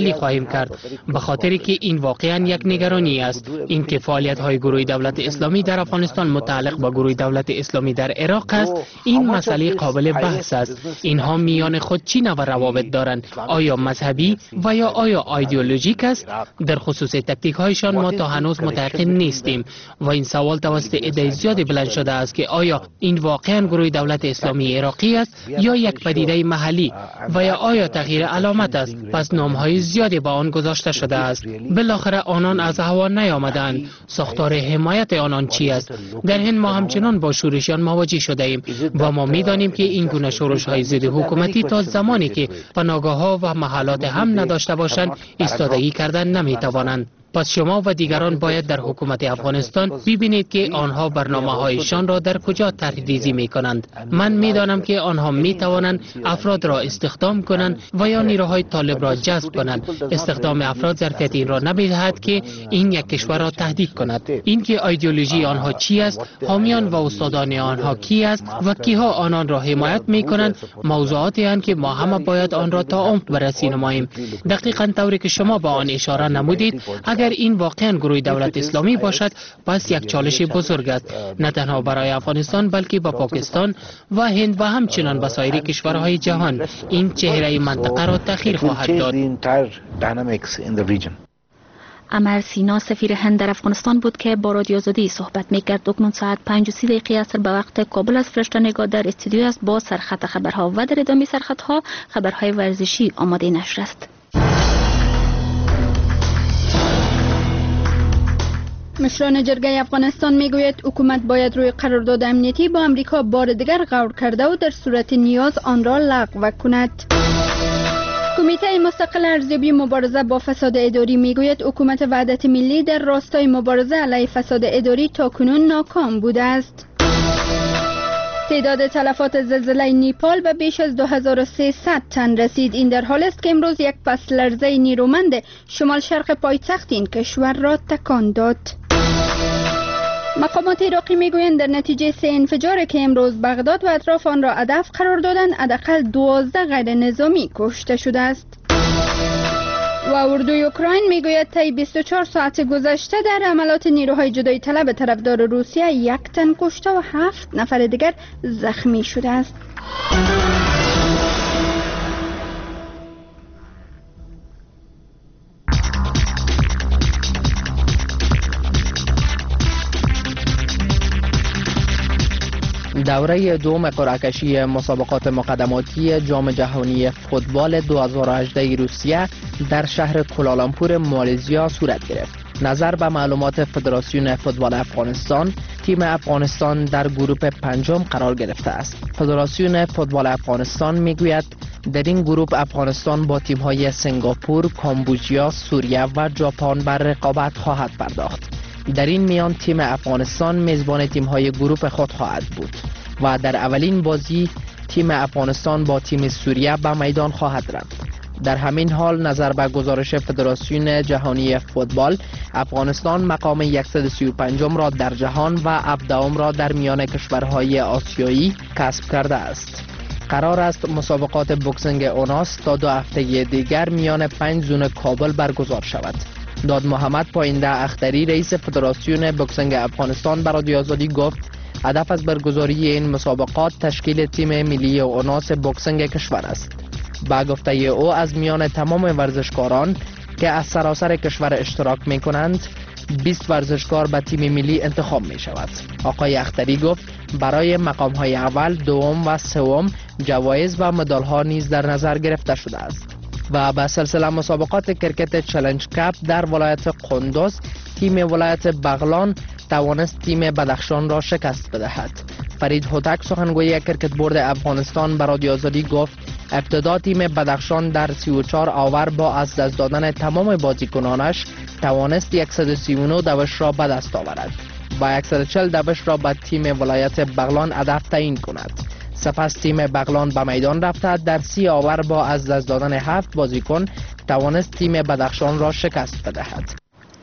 S14: عملی خواهیم کرد، به خاطر که این واقعا یک نگرانی است. این که فعالیت های گروه دولت اسلامی در افغانستان متعلق با گروه دولت اسلامی در عراق است، این مسئله قابل بحث است. اینها میان خود چی نوع روابط دارند؟ آیا مذهبی و یا آیا ایدئولوژیک است؟ در خصوص تکتیک هایشان ما تا هنوز متيقن نیستیم و این سوال توسط عده زیادی بلند شده است که آیا این واقعا گروه دولت اسلامی عراقی است یا یک پدیده محلی و یا آیا تغییر علامت است؟ پس نام های زیادی با آن گذاشته شده است. بالاخره آنان از هوا نیامدند. ساختار حمایت آنان چی است؟ در هند ما همچنان با شورشیان مواجه شده ایم و ما میدانیم که این گونه شورش های ضد حکومتی تا زمانی که پناهگاه ها و محلات هم نداشته باشند ایستادگی کردن نمیتوانند. پس شما و دیگران باید در حکومت افغانستان ببینید که آنها برنامه هایشان را در کجا طرح‌ریزی می کنند. من می دانم که آنها می توانند افراد را استخدام کنند و یا نیروهای طالب را جذب کنند. استخدام افراد ظرفیت این را نمی دهد که این یک کشور را تهدید کند. این که ایدئولوژی آنها چی است، حامیان و استادان آنها کی است و کیها آنان را حمایت می کنند، موضوعاتی اند که ما همه باید آن را تا عمق بررسی نماییم. دقیقاً طوری که شما با آن اشاره نمودید، اگر این واقعا گروه دولت اسلامی باشد پس یک چالش بزرگ است، نه تنها برای افغانستان بلکه با پاکستان و هند و همچنان به سایر کشورهای جهان. این چهره منطقه را تغییر خواهد داد.
S1: عمر سینا سفیر هند در افغانستان بود که با رادیو آزادی صحبت میکرد. اکنون ساعت 5:30 عصر به وقت کابل از فرشته‌نگار در استودیو است با سرخط خبرها و در ادامه سرخطها خبرهای ورزشی آماده نشر است.
S4: مشران جرگه افغانستان میگوید حکومت باید روی قرارداد امنیتی با امریکا بار دیگر غور کرده و در صورت نیاز آن را لغو کند. کمیته مستقل ارزیابی مبارزه با فساد اداری میگوید حکومت وحدت ملی در راستای مبارزه علیه فساد اداری تاکنون ناکام بوده است. تعداد تلفات زلزله نیپال به بیش از 2300 تن رسید. این در حال است که امروز یک پس لرزه نیرومند شمال شرق پایتخت این کشور را تکان داد. مقامات عراقی میگویند در نتیجه 3 انفجار که امروز بغداد و اطراف آن را هدف قرار دادند حداقل 12 غیر نظامی کشته شده است. و اردوی اوکراین میگوید طی 24 ساعت گذشته در حملات نیروهای جدایی طلب طرفدار روسیه 1 تن کشته و 7 نفر دیگر زخمی شده است.
S10: دوره دوم قرعه‌کشی مسابقات مقدماتی جام جهانی فوتبال 2018 روسیه در شهر کوالالامپور مالزیا صورت گرفت. نظر به معلومات فدراسیون فوتبال افغانستان، تیم افغانستان در گروه پنجم قرار گرفته است. فدراسیون فوتبال افغانستان میگوید در این گروه افغانستان با تیم‌های سنگاپور، کامبوجیا، سوریه و ژاپن بر رقابت خواهد پرداخت. در این میان تیم افغانستان میزبان تیم‌های گروه خود خواهد بود و در اولین بازی تیم افغانستان با تیم سوریه به میدان خواهد رفت. در همین حال نظر به گزارش فدراسیون جهانی فوتبال، افغانستان مقام 135 را در جهان و 17 را در میان کشورهای آسیایی کسب کرده است. قرار است مسابقات بوکسینگ اوناس تا 2 هفته دیگر میان 5 زون کابل برگزار شود. داد محمد پاینده اختری رئیس فدراسیون بوکسینگ افغانستان به رادیو آزادی گفت هدف از برگزاری این مسابقات تشکیل تیم ملی اوناس بوکسینگ کشور است. با گفته او از میان تمام ورزشکاران که از سراسر کشور اشتراک می کنند 20 ورزشکار به تیم ملی انتخاب می شود. آقای اختری گفت برای مقام های اول، دوم و سوم جوایز و مدال ها نیز در نظر گرفته شده است. و به سلسله مسابقات کرکت چالش کپ در ولایت قندوز، تیم ولایت بغلان توانست تیم بدخشان را شکست بدهد. فرید هوتک سخنگوی کرکت بورد افغانستان به رادیو آزادی گفت ابتدا تیم بدخشان در 34 آور با از دست دادن تمام بازیکنانش توانست 139 دوش را به دست آورد و 140 دوش را به تیم ولایت بغلان هدف تعیین کند. سپس تیم بغلان به میدان رفته در 30 آور با از دست دادن 7 بازیکن توانست تیم بدخشان را شکست بدهد.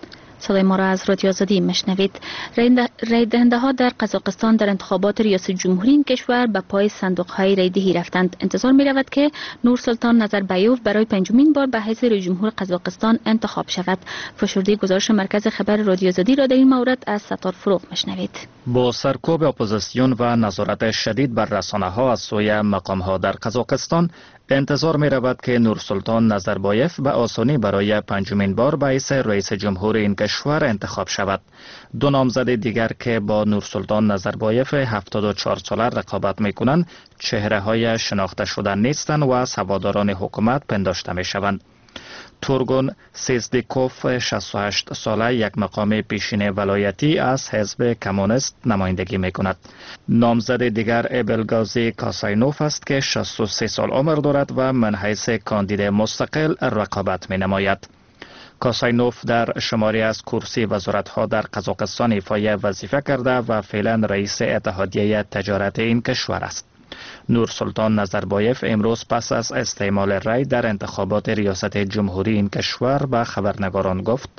S1: صدای ما را از رادیو آزادی میشنوید. رای دهنده ها در قزاقستان در انتخابات ریاست جمهوری این کشور به پای صندوق های رای دهی رفتند. انتظار می رود که نورسلطان نظربایوف برای پنجمین بار به حیث رئیس جمهور قزاقستان انتخاب شود. فشرده گزارش مرکز خبر رادیو آزادی را در این مورد از ستار فروغ میشنوید.
S15: با سرکوب اپوزیسیون و نظارت شدید بر رسانه ها از سوی مقام ها در قزاقستان، انتظار می رود که نورسلطان نظربایف به آسانی برای پنجمین بار به حیث رئیس جمهور این کشور انتخاب شود. دو نامزد دیگر که با نورسلطان نظربایف 74 ساله رقابت می کنند چهره های شناخته شده نیستند و از هواداران حکومت پنداشته می شوند. تورگون سیزدیکوف 68 ساله یک مقام پیشین ولایتی از حزب کمونیست نمایندگی می کند. نامزد دیگر ابلگازی کاساینوف است که 63 سال عمر دارد و من حیث کاندید مستقل رقابت می نماید. کاساینوف در شماری از کرسی وزارت‌ها در قزاقستان ایفای وظیفه کرده و فعلا رئیس اتحادیه تجارت این کشور است. نورسلطان نظربایف امروز پس از استعمال رای در انتخابات ریاست جمهوری این کشور به خبرنگاران گفت: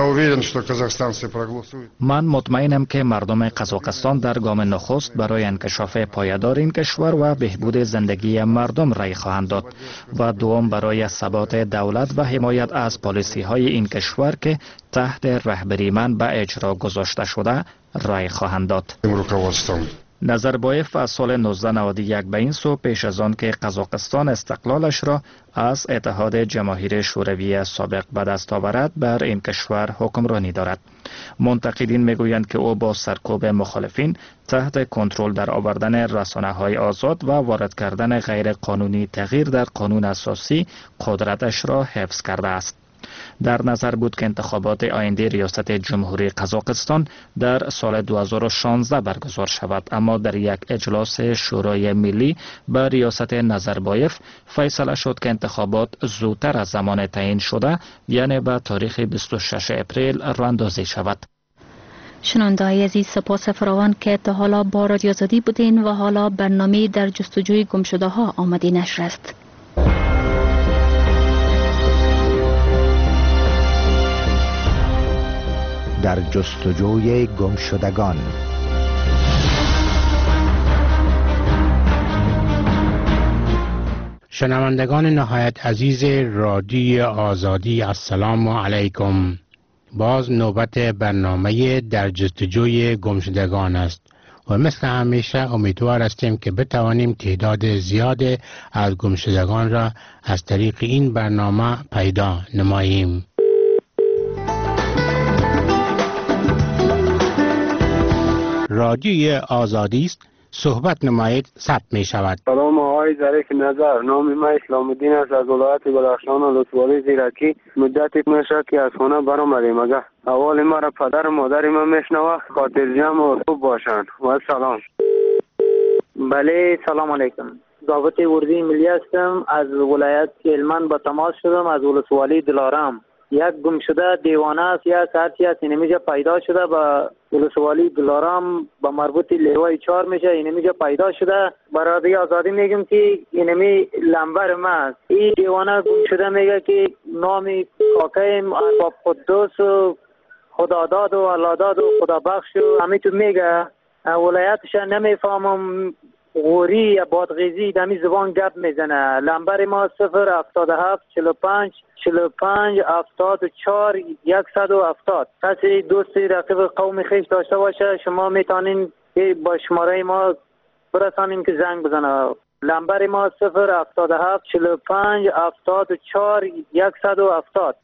S15: من مطمئنم که مردم قزاقستان در گام نخست برای انکشاف پایدار این کشور و بهبود زندگی مردم رای خواهند داد و دوم برای ثبات دولت و حمایت از پالیسی های این کشور که تحت رهبری من به اجرا گذاشته شده رای خواهند داد. نظربایف از سال 1991 به این سو پیش از آن که قزاقستان استقلالش را از اتحاد جماهیر شوروی سابق به دست آورد بر این کشور حکمرانی دارد. منتقدین میگویند که او با سرکوب مخالفین، تحت کنترل در آوردن رسانه‌های آزاد و وارد کردن غیر قانونی تغییر در قانون اساسی قدرتش را حفظ کرده است. در نظر بود که انتخابات آینده ریاست جمهوری قزاقستان در سال 2016 برگزار شود، اما در یک اجلاس شورای ملی به ریاست نظربایف فیصله شد که انتخابات زودتر از زمان تعیین شده، یعنی به تاریخ 26 اپریل راه‌اندازی شود.
S1: شنونده‌های عزیز، سپاس فراوان که تا حالا با رادیو آزادی بودین و حالا برنامه در جستجوی گمشده‌ها آماده نشر است.
S7: در جستجوی گمشدگان.
S16: شنوندگان نهایت عزیز رادیو آزادی، السلام علیکم. باز نوبت برنامه در جستجوی گمشدگان است و مثل همیشه امیدوار هستیم که بتوانیم تعداد زیاد از گمشدگان را از طریق این برنامه پیدا نماییم. رادیوی آزادی است، صحبت نمایید، ثبت می شود.
S17: سلام آقای ظریف نظر، نام من اسلام الدین است، از ولایت بدخشان و لطف‌ولی زیرکی. مدتی میشه که از خانه برآمدیم. اگر اول ما را پدر و مادر ما میشنوه، خاطر جمع و خوب باشند. و سلام.
S18: بله، سلام علیکم. ضابط اردوی ملی هستم، از ولایت هلمند با تماس شدم، از ولسوالی دلارام. یک گمشده دیوانه است، یک ساعتی است، اینمیجا پیدا شده با ولسوالی دلارام با مربوط لیوای 4 میشه، اینمیجا پیدا شده. برای آزادی میگم که اینمی لمبر ما است. این دیوانه گمشده میگه که نام کاکایم ارباب قدوس و خداداد و اللهداد و خدا بخش و همی تو میگه. ولایتش نمیفهمم، غوری یا بادغیزی دمی زبان گپ میزنه. لمبر ما 077 45 45 74 170. کسی دوستی رقیب قوم خیش داشته باشه، شما میتونین با شماره ما برسانیم که زنگ بزنه. لمبر ما 077 45 74 170.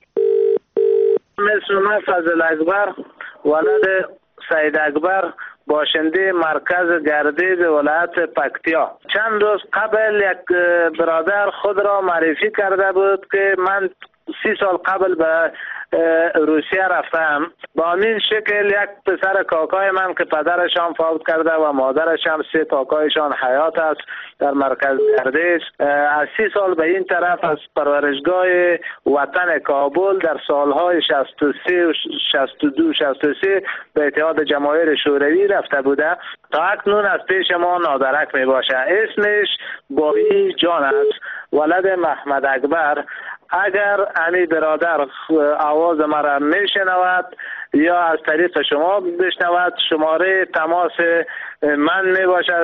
S17: مثل من فضل اکبر ولد سید اکبر، باشنده مرکز گردید ولایت پکتیا. چند روز قبل یک برادر خود را معرفی کرده بود که من 30 سال قبل به روسیه رفتم. با همین شکل یک پسر کاکای من که پدرشان فوت کرده و مادرش هم 3 کاکایشان حیات است در مرکز گردش، از 30 سال به این طرف از پرورشگاه وطن کابل در سالهای 63 و 62 63 به اتحاد جماهیر شوروی رفته بوده. تا اکنون از پیش ما نادرک می باشه. اسمش بایی جان است، ولد محمد اکبر. اگر امی برادر آواز مرا میشنود، یا از طریق شما بشنود، شماره تماس من می باشد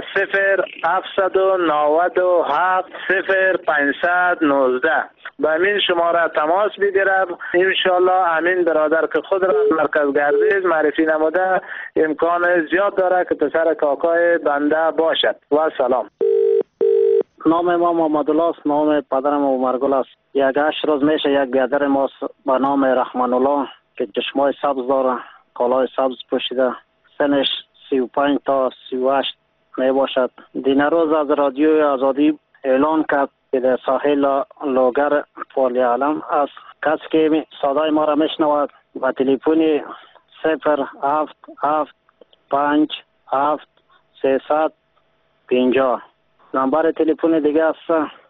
S17: 0797 0519. به همین شماره تماس بگیرم. انشالله همین برادر که خود را مرکز گردش معرفی نموده امکان زیاد داره که پسر کاکای بنده باشد. و سلام.
S18: نام ما محمد الله است، نام پدرم عمرگل است. 8 روز میشه یک بیادر ما به نام رحمان الله که چشمای سبز داره، کالای سبز پوشیده، سنش 35 تا 38 می باشد. دین روز از رادیوی آزادی اعلان کرد که در ساحل لوگر فالی علم است. کسی که صدای ما را میشنود و تلفن 07757 نمبر تلفن دیگه است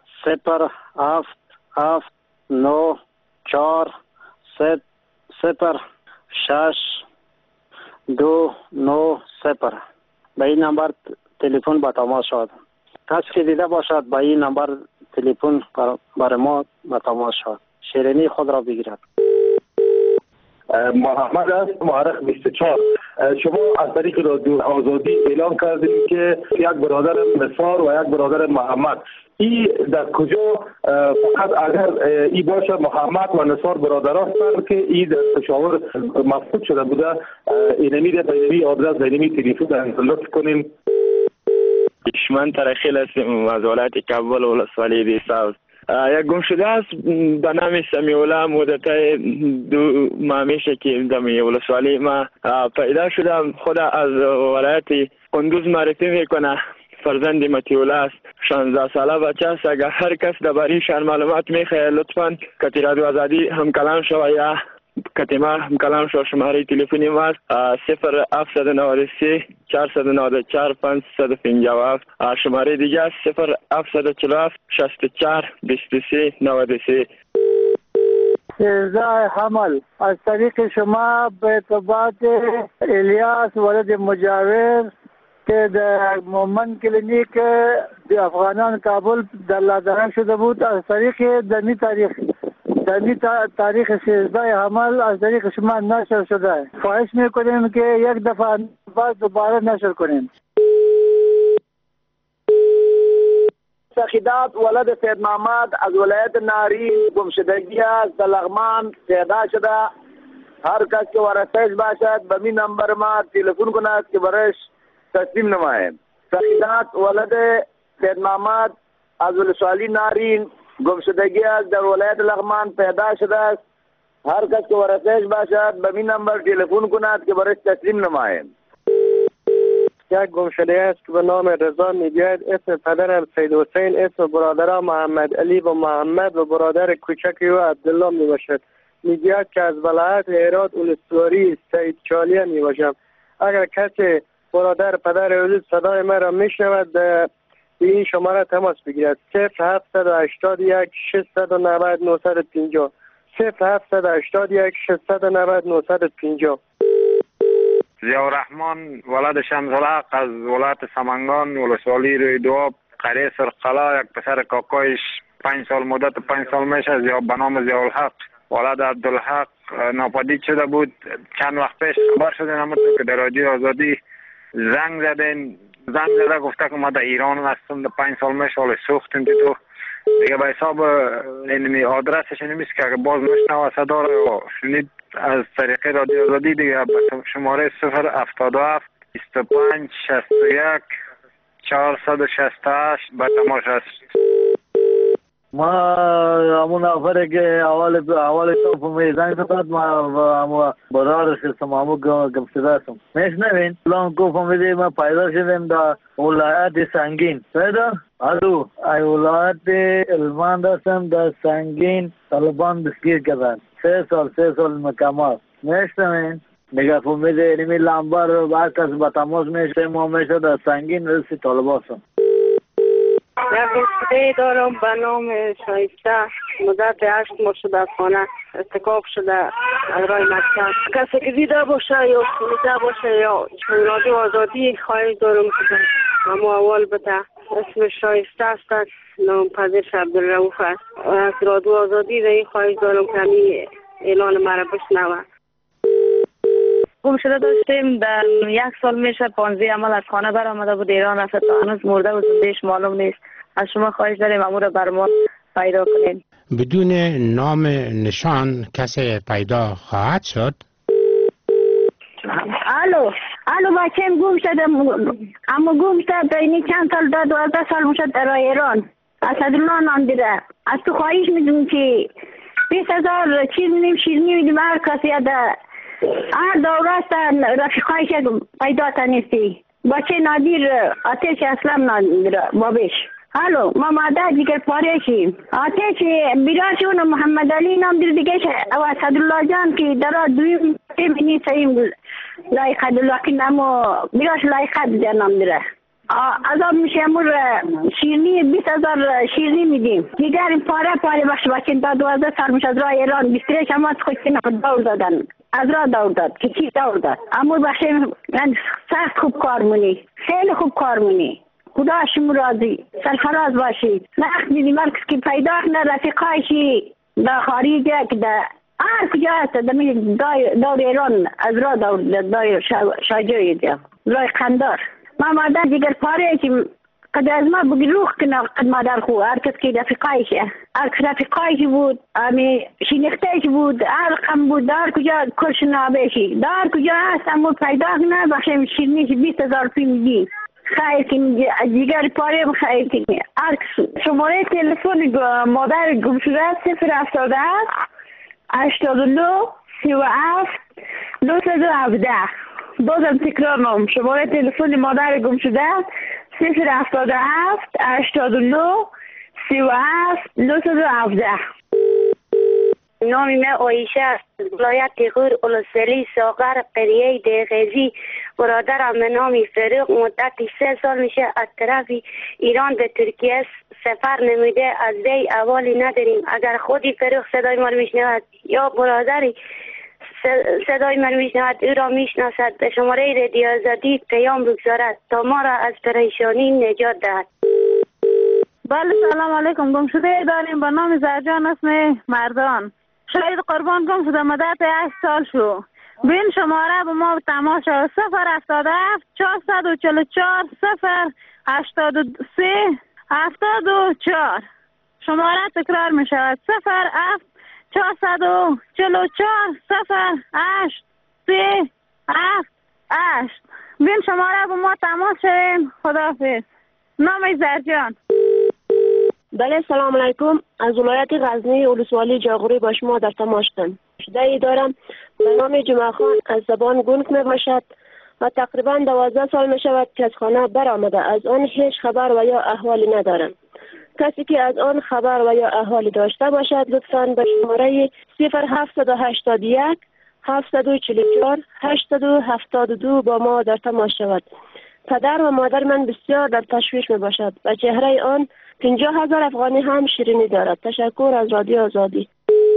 S18: 07790602990. به این نمبر تلفن با تماس شد. کسی که دیده باشد به این نمبر تلفن برای ما با تماس شد. شیرینی خود را بگیرد.
S19: محمد است، معرخ 24. شما از طریق رادیو آزادی اعلان کردید که یک برادر نثار و یک برادر محمد، این در کجا؟ فقط اگر ای باشه محمد و نثار برادر هستند که این در پشاور مفقود شده بوده، اینمی در اینمی آدرس اینمی تلفن لطف کنیم.
S20: من ترخیل هستم از ولایت کابل ولسوالی بیساوس. یک گم شده است به نام سمیولا، مدت 2 ماه میشه که در ولسوالی ما پیدا شدم. خود از ولایت قندوز معرفی میکنه. فرزند متیولا است، 16 ساله بچه است. اگر هر کس درباره شان معلومات میخواد لطفا کتی رادیو آزادی هم کلام شو یا کتیما هم کلام شو. شماره تلفنی ما 0793 494 557. شماره دیگه است 0747 64 23 93.
S21: سرزای حمل از طریق شما به ارتباط الیاس ولد مجاور که در مومن کلینیک افغانان کابل در لادران شده بود، از طریق دمی تاریخ 13 حمل از طریق شما نشر شده. خواهش میکنیم که یک دفعه بعد دوباره نشر کنیم.
S17: سخیدات ولد سید محمد از ولایت ناری گمشدگی است، در لغمان پیدا شده. هر کس که ورثه‌اش باشد به می نمبر ما تلفن کند که برایش تسلیم نماییم. سخیدات ولد سید محمد از ولسوالی نارین گمشدگی است، در ولایت لغمان پیدا شده است. هر کس که ورثه‌اش باشد به می نمبر تلفن کند که برایش تسلیم نماییم.
S21: یک گمشده است که به نام رضا می‌گوید. اسم پدرم سید حسین، اسم برادرم محمد علی و محمد و برادر کوچک او عبدالله میباشد. می‌گوید که از ولایت هرات اولسواری سید چالیه میباشم. اگر کسی برادر پدر او صدای مرا میشنود به این شماره تماس بگیرد 0781 690 950 0781 690 950.
S22: ضیاءالرحمن ولد شمس‌الحق از ولایت سمنگان ولسوالی روی دواب قریه سرقلا، یک پسر کاکایش 5 سال مدت 5 سال میشه به نام ضیاءالحق ولد عبدالحق ناپدید شده بود. چند وقت پیش خبر شدین همونطور که در رادیو آزادی زنگ زده گفته که ما در ایران هستم، در 5 سال میشه حال سوختیم تو دیگه به حساب اینمی آدرسش نمیست که اگه باز نشنوه صدا رو شنید از طریق رادیو آزادی دیگه شماره 077 25 61 468 به تماس است.
S21: ما همون نفره که اول تو فهمیدن زد ما برادرش هستم، همون گمشده هستم. میشنوین؟ الان کو فهمیدی ما پیدا شدیم در ولایت سنگین. پیدا؟ الو ای ولایت علمان هستم در سنگین طالبان دستگیر کردن. 3 سال مکمل. میشنوین؟ دیگه فهمیدی اینمی لامبر رو بعد کس با تماس میشه ما میشه در سنگین رسی طالبان هستم.
S23: یک گمشده دارم به نام شایسته، مدت 8 ماه شده از خانه ارتکاب شده از راه مکتب. کسی که دیده باشه یا شنیده باشه یا رادیو آزادی خواهش دارم که اما اول بده. اسم شایسته است، نام پدرش عبدالرؤوف است. از رادیو آزادی در این خواهش دارم که همین اعلان مرا بشنوه. گم شده داشتیم. در 1 سال میشه 15 عمل از خانه برآمده بود، ایران رفته، تا هنوز مرده و زندهش معلوم نیست. از شما خواهش داریم امور رو بر ما پیدا کنین.
S16: بدون نام نشان کسی پیدا خواهد شد؟
S23: الو بچه‌م گم شده، اما گم شده اینی چند سال 12 سال میشد در ایران. اسدالله نام دیده. از تو خواهش میدونم که 20,000 چیز میدیم، شیر میدیم هر کسی ده هر دوره است رفیقایش پیدا تنیستی. بچه نادیر آتش اسلام نادیر بابش. الو ما مادر دیگر پارشیم. آتش بیراشون محمد علی نام دیگه او اسدالله جان که در دویم منی سیم لایق دلواقی نمو بیراش لایق نام دیره. عذاب میشه امور شیرنی 20,000 شیرنی میدیم. دیگر این پاره بخش بچین تا 12 سال میشه از راه ایران 23 شمات خوشتین دور دادن. از راه دور داد که چی دور داد. امور بخش من سخت خوب کار مونی، خیلی خوب کار مونی. خدا شما راضی سرفراز باشید. نخ دیدیم هر کس که پیدا کنه رفیقایشی در خارجه که در هر کجا هست در دور ایران از راه دور شاجوی دیم راه قندار. ما مادر دیگر پاره که قد از ما بگی روح کنه قد مادر خو هر کس که رفیقایشه هر کس رفیقایش بود امی شینختهش بود هر قم بود در کجا کش نابشی در کجا هست امو پیدا کنه بخشم شیرنیش 20,000 پی میدی. خیر کنی دیگر پاره خیر کنی. هر کس شماره تلفن مادر گم شده 077 89 37 917. بازم تکرار نام شماره تلفن مادر گم شده 077 89 37 917. نام من آیشه است. ولایت غور اولسلی ساغر قریه دهغزی. برادرم به نام فروغ مدت 3 سال میشه از طرف ایران به ترکیه سفر نمیده. از وی احوالی نداریم. اگر خودی فروغ صدای ما میشنود یا برادری صدای من میشنود او را میشناسد به شماره رادیو آزادی پیام بگذارد تا ما را از پریشانی نجات دهد.
S5: بله سلام علیکم. گم شده داریم به نام زرجان اسم مردان. شاید قربان گم شده مدت 8 سال شو. بین شماره به ما تماس 077 444 083 74. شماره تکرار می شود 07 444 08 38. بین شماره به ما تماس شویم. خداحافظ. نام زرجان.
S23: بله سلام علیکم. از ولایت غزنی ولسوالی جاغوری با شما در تماس هستم. شده دارم به نام جمعه خان از زبان گونگ می باشد و تقریبا 12 سال می شود که از خانه برآمده. از آن هیچ خبر و یا احوالی ندارم. کسی که از آن خبر و یا احوالی داشته باشد لطفاً به شماره 0781 744 872 با ما در تماس شود. پدر و مادر من بسیار در تشویش می باشد و چهره آن 50,000 افغانی هم شیرینی دارد. تشکر از رادیو آزادی.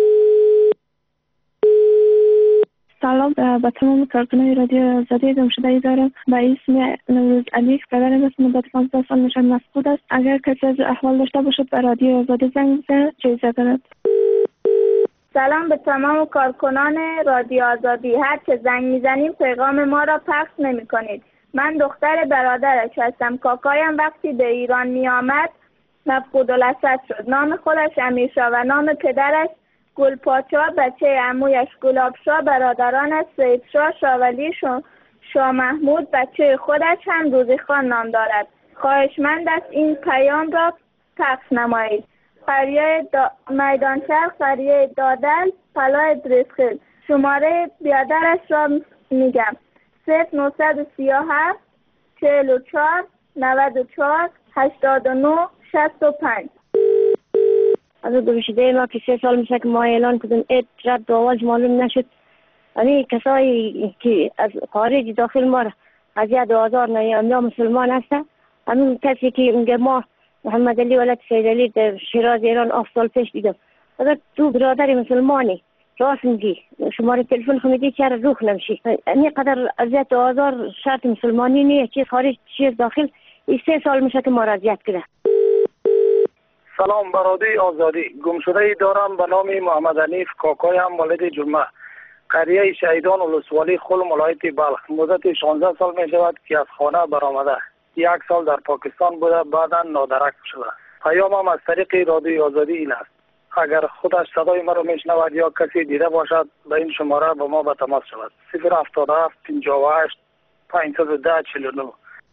S6: سلام به تمام کارکنان رادیو آزادی. گم شده دارم به اسم نوروز علی. پدرم اسم مدت 15 سال نشان مفقود است. اگر کسی از احوال داشته باشد به رادیو آزادی زنگ بزند جایزه دارد.
S9: سلام به تمام کارکنان رادیو آزادی. هر چه زنگ میزنیم پیغام ما را پخش نمی کنید. من دختر برادرش هستم. کاکایم وقتی به ایران می آمد مفقود الاسد شد. نام خودش امیرشاه و نام پدرش گلپاچا، بچه عمویش گلابشاه، برادرانش سیدشاه، شاولی، شاه محمود، بچه خودش هم روزیخان نام دارد. خواهشمند است این پیام را پخش نمایید. قریه میدان شرق، قریه دادل، پلای دریسخیل. شماره بیادرش را میگم 0937 44 94 89 65.
S23: از گمشده ما که 3 سال میشه که ما اعلان کردیم اید رد آواز معلوم نشد. یعنی کسایی که از خارج داخل ما را اذیت و آزار نمی‌کنند یا مسلمان هستند. همین کسی که میگه ما محمد علی ولد سید علی در شیراز ایران 7 سال پیش دیدم. اگر تو برادر مسلمانی راست میگی شماره تلفن خمیدی چرا روح نمیشی؟ این قدر اذیت و آزار شرط مسلمانی نیست. چیز خارج چیز داخل. این 3 سال میشه که ما را اذیت کرده.
S24: سلام برادری آزادی. گم شده دارم به نام محمد حنیف. کاکایم والد جمعه.
S21: قریه شهیدان ولسوالی خلم ولایت بلخ مدت 16 سال می شود که از خانه برآمده. 1 سال در پاکستان بوده، بعدا نادرک شده. پیامم از طریق رادیوی آزادی این است: اگر خودش صدای مرا میشنود یا کسی دیده باشد به این شماره با ما به تماس شود. 077 58 510 49.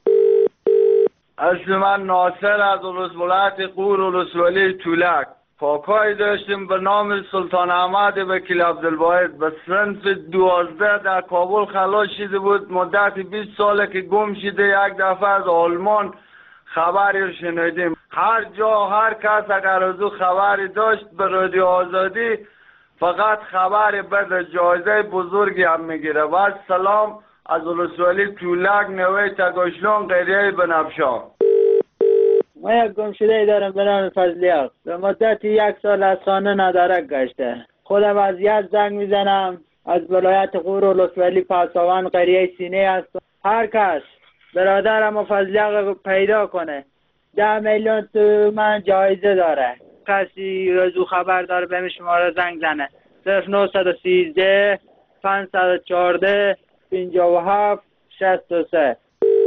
S2: اسم من ناصر از ولایت قور ولسوالی تولک. پاکایی داشتیم به نام سلطان احمد وکیل عبدالواحد به صنف 12 در کابل خلاص شده بود. مدت 20 ساله که گم شده. یک دفعه از آلمان خبری شنیدیم. هر جا هر کس اگر از او خبری داشت به رادیو آزادی فقط خبر بد، جایزه بزرگی هم میگیره. و سلام از ولسوالی تولک نوه تگاشلون قریه بنفشا.
S3: ما یک گمشده دارم به نام فضلیاق. به مدت 1 سال از خانه نادرک گشته. خودم از یاد زنگ میزنم از ولایت قور ولسوالی پاسوان قریه سینه هستم. هر کس برادرم و فضلیاق پیدا کنه 10 میلیون تومان جایزه داره. کسی از او خبر داره به شماره زنگ زنه 0913 514 57 63.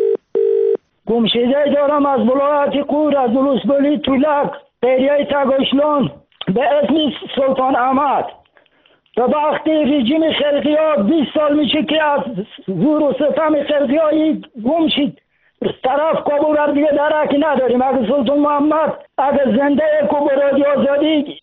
S8: گمشده دارم از ولایت قور از ولسوالی تولک قریه تگاشلون به اسم سلطان احمد. به وقت رژیم خلقی ها 20 سال میشه که از زور و ستم خلقی هایی گم شد. طرف کابل را دیگه درکی نداریم. اگه سلطان محمد اگه زنده کو به رادیو آزادی.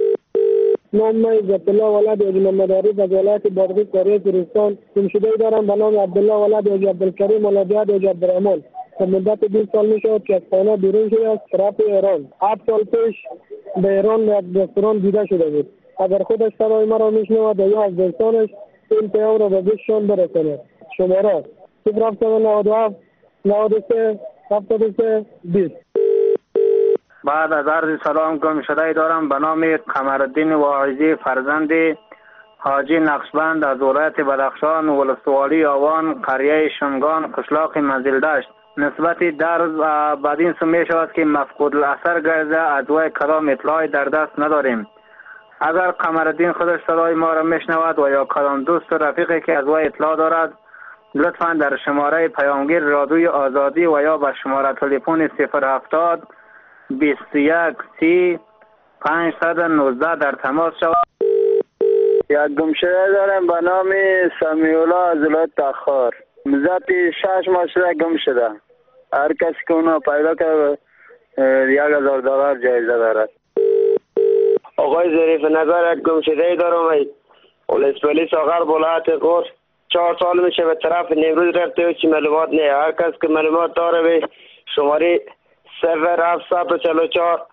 S21: نام من عبدالله ولد حاجی محمد عارف از ولایت بادغیس قریه کوهستان. گمشده دارم به نام عبدالله ولد حاجی عبدالکریم ولایت حاجی عبدالرحمن. تا مدت 20 سال میشود که از خانه بیرون شده است. طرف ایران 7 سال پیش به ایران یک رستوران دیده شده بود. اگر خودش صدای مرا میشنود یا از دوستانش این پیام را به گوششان برساند. شماره 0797 93 73 20.
S18: بعد از عرض سلام گمشده دارم به نام قمرالدین واعظی فرزند حاجی نقشبند از ولایت بدخشان ولسوالی آوان قریه شمگان قشلاق منزل داشت. نسبت در بعد این سو می شود که مفقود الاثر گرده. از وی کدام اطلاعی در دست نداریم. اگر قمرالدین خودش صدای ما را میشنود و یا کدام دوست و رفیقی که از وی اطلاع دارد لطفا در شماره پیامگیر رادیوی آزادی و یا به شماره تلفن 070 21 30 519 در تماس شود.
S21: یک گمشده دارم به نام سمیولا از ولایت تخار. مدت 6 ماه شده گم شده. هر کسی که اونو پیدا کرد $1000 جایزه دارد.
S24: آقای ظریف نظر یک گمشده دارم ولسوالی ساغر ولایت قور. 4 سال میشه به طرف نیمروز رفته و چی معلومات نه. هر کس که معلومات داره به شماره 0744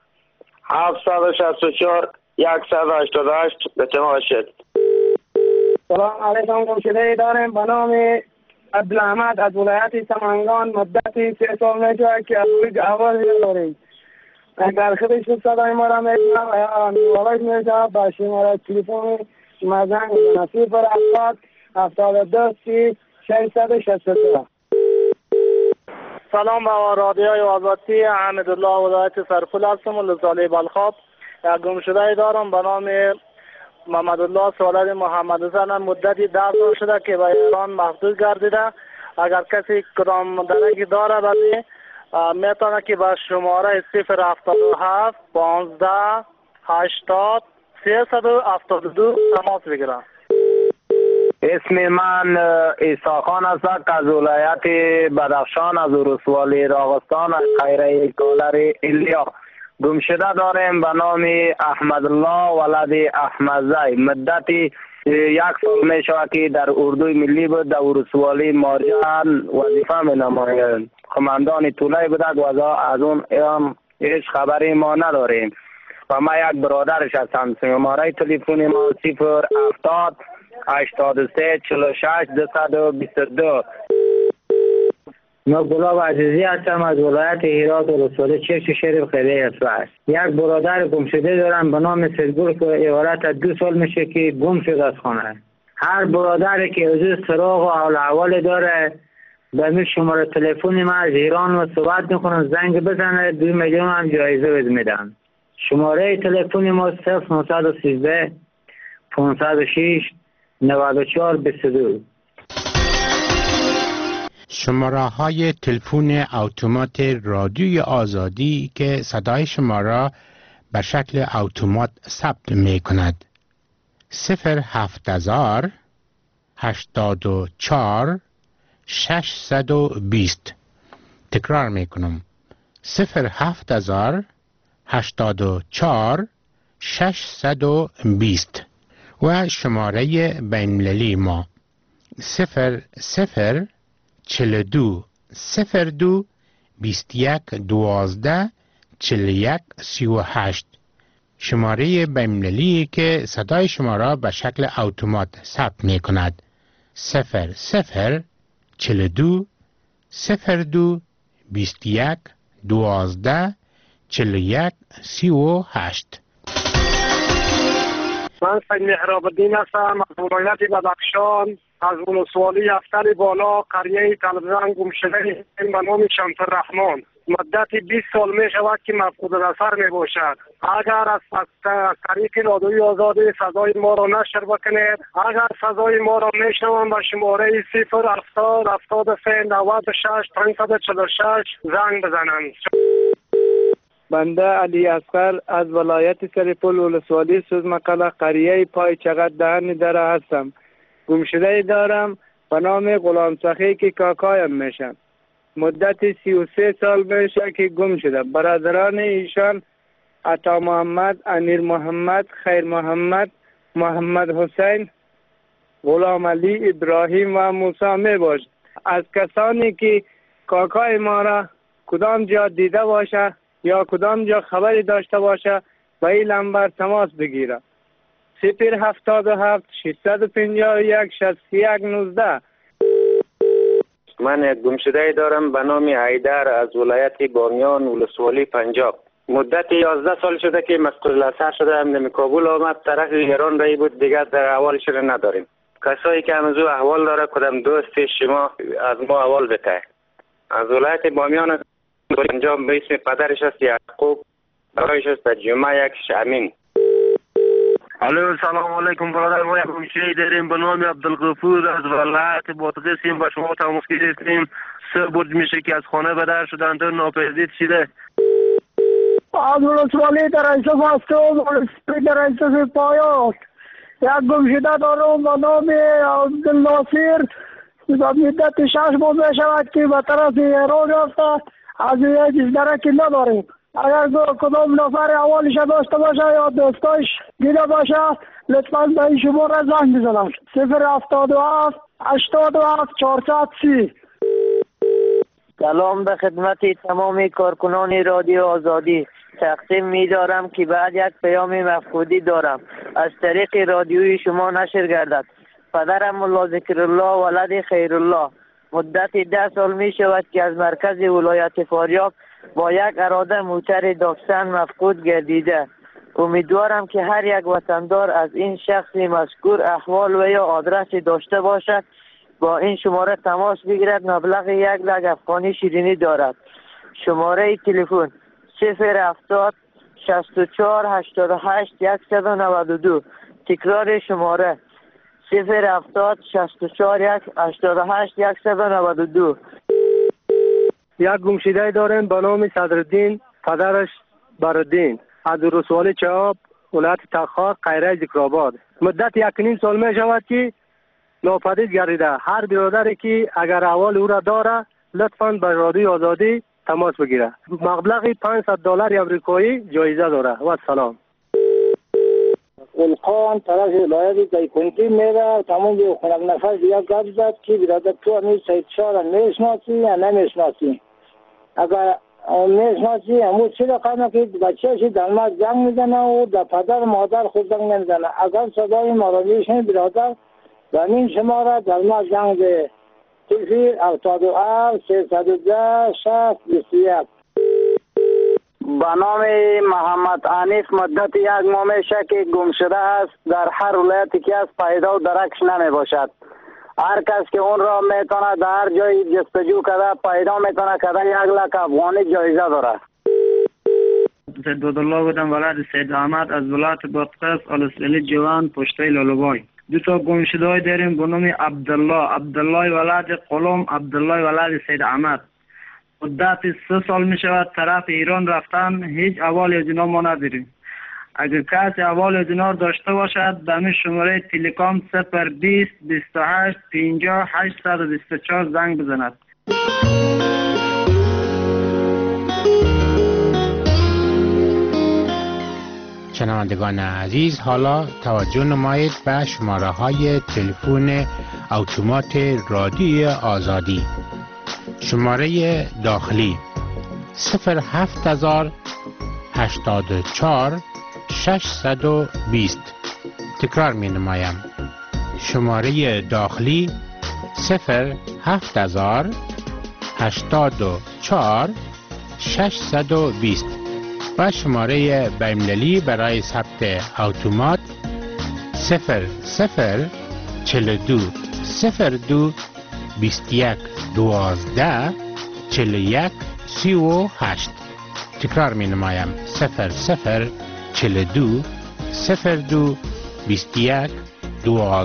S24: 764 188 به تماس شد.
S21: سلام علیکم. گمشده دارم به نام عبدالاحمد از ولایت سمنگان. مدت 3 سال میشه که از روی اول داریم. اگر خودش صدای ما را میشنوه یا نوالش میشه با شماره تلفن مزنگ بزنه 070 72 30 662.
S3: سلام به رادیوی آزادی. حمیدالله ولایت سرپل هستم ولسوالی بلخاب. یک گمشده دارم به نام محمدالله سالد محمد حسن. مدتی 10 سال شده که به ایران محبوس گردیده. اگر کسی کدام درکی داره بدی میتونه که به شماره 077 15 80 372 تماس بگیرم.
S18: اسم من عیسی خان است از ولایت بدخشان از ولسوالی راغستان از قریه کالر ایلیا. گمشده داریم به نام احمد الله ولد احمدزی. مدت 1 سال می شود که در اردوی ملی بود. در ولسوالی مارجان وظیفه می نماید. قماندان طولای بوده و از اون هیچ خبری ما نداریم. و ما یک برادرش هستم. شماره تلفن ما 070 83 46 222.
S8: ما گلاب عزیزی هستم از ولایت هرات ولسوالی چشم شریف قریه اصفهان. یک برادر گمشده دارم به نام سیدگل که عبارت از 2 سال میشه که گم شده از خانه. هر برادری که از سراغ و احوال داره به این شماره تلفن ما از ایران و صحبت میکنم زنگ بزنه 2 میلیون هم جایزه میدم. شماره تلفن ما 0913 506 94 22.
S16: شماره های تلفن اتومات رادیوی آزادی که صدای شما را به شکل اتومات ثبت می کند. 07000 84 620. تکرار می کنم. 07000 84 620 و شماره بین‌المللی ما 00 42 02 21 12 41 38. شماره بین‌المللی که صدای شما را به شکل اتومات ثبت می کند. 00 42 02 21 12 41 38.
S21: من سید محراب الدین هستم از ولایت بدخشان، از ولسوالی افتر بالا، قریه تلبزن گمشده به نام شمس الرحمن. مدت 20 سال می شود که مفقود اثر می باشد. اگر از طریق رادیوی آزادی صدای ما را نشر بکنید، اگر صدای ما را می شنوند به شماره 070 73 96 546 زنگ بزنند.
S3: بنده علی اصغر از ولایت سرپل ولسوالی سوزمقله قریه پای چقد دهن دره هستم. گمشده دارم به نام غلام سخی که کاکایم میشم. مدت 33 سال میشه که گم شده. برادران ایشان عطا محمد، امیر محمد، خیر محمد، محمد حسین، غلام علی، ابراهیم و موسی می باشد. از کسانی که کاکای ما را کدام جا دیده باشه یا کدام جا خبری داشته باشه به این نمبر تماس بگیره. 077 651 61 19.
S11: من یک گمشده دارم به نام حیدر از ولایت بامیان ولسوالی پنجاب. مدت 11 سال شده که مسئول الاثر شده هم کابل آمد، طرف ایران رایی بود، دیگر در احوالش نداریم. کسایی که همزو احوال داره کدام دوست شما از ما احوال بده. از ولایت بامیان پنجاب به اسم پدرش است یعقوب، برایش است جمعه یکش امین.
S12: الو سلام علیکم برادر، ما یک گمشده داریم به نام عبدالغفور از ولایت بادغیس. با شما تماس گرفتیم. 3 برج میشه که از خانه به در شدند و ناپدید شده.
S21: از ولسوالی در ایسف هستم، ولسوالی در ایسف پایاک. یک گمشده دارم به نام عبدالناصر. به مدت 6 ماه می شود که به طرف ایران رفته. از یک درکی نداریم. اگر کدام نفر اولش داشته باشه یا دوستاش دیده باشه لطفاً به این شماره زنگ بزنند. 077 87 430.
S3: سلام به خدمت تمام کارکنان رادیو آزادی. تقسیم می دارم که بعد یک پیام مفقودی دارم از طریق رادیوی شما نشر گردد. پدرم ملا ذکرالله ولد خیرالله مدت 10 سال می شود که از مرکز ولایت فاریاب با یک اراده موتر داکسن مفقود گردیده. امیدوارم که هر یک وطندار از این شخص مذکور احوال و یا آدرسی داشته باشد با این شماره تماس بگیرد. مبلغ 1 لک افغانی شیرینی دارد. شماره تلفن 070 64 88 192. تکرار شماره 070 64 88 192.
S21: یک گمشده داریم به نام صدرالدین، پدرش برالدین، از ولسوالی چهاب ولایت تخار قریه ذکرآباد. مدت 1.5 سال می شود که ناپدید گردیده. هر برادری که اگر احوال او را داره لطفاً به رادیوی آزادی تماس بگیره. مبلغ $500 امریکایی جایزه داره. و سلام.
S3: القان طرف ولایت دایکنتی میره. تمام به خونک نفر دیگه گفت زد که برادر تو امیر سید شاه را میشناسی یا نمیشناسی؟ اگر میشناسی همون چی رقمه که بچه‌شی در ما زنگ میزنه و در پدر مادر خود زنگ نمیزنه. اگر صدای ما را میشنی برادر و این شما را در ما زنگ ده 077 310 6021.
S13: به نام محمد عنیف مدت 1 ماه میشه که گم شده است. در هر ولایتی که از پیدا و درکش نمی باشد. هر کس که اون را میتونه در هر جای جستجو کرده پیدا میتونه کرده 1 لک افغانی جایزه داره.
S12: سید عبدالله بودم ولد سید احمد از ولایت بادغیس ولسوالی جوان پشته لالوبای.
S3: دو تا گمشده‌ای داریم به نام عبدالله ولد قلم، عبدالله ولد سید احمد. مدت 3 سال می شود طرف ایران رفتن، هیچ احوال از اینا ما نداریم. اگر کسی احوال از اینا داشته باشد به همین شماره تلگرام 020 28 50 824 زنگ بزند.
S16: شنوندگان عزیز، حالا توجه نمایید به شماره های تلفن اتومات رادیوی آزادی. شماره داخلی 07084 620. تکرار می نمایم. شماره داخلی 07084 620 و شماره بین‌المللی برای ثبت اتومات 0042 02 21 12 41 38. تکرار می نمایم 0042 02 21 12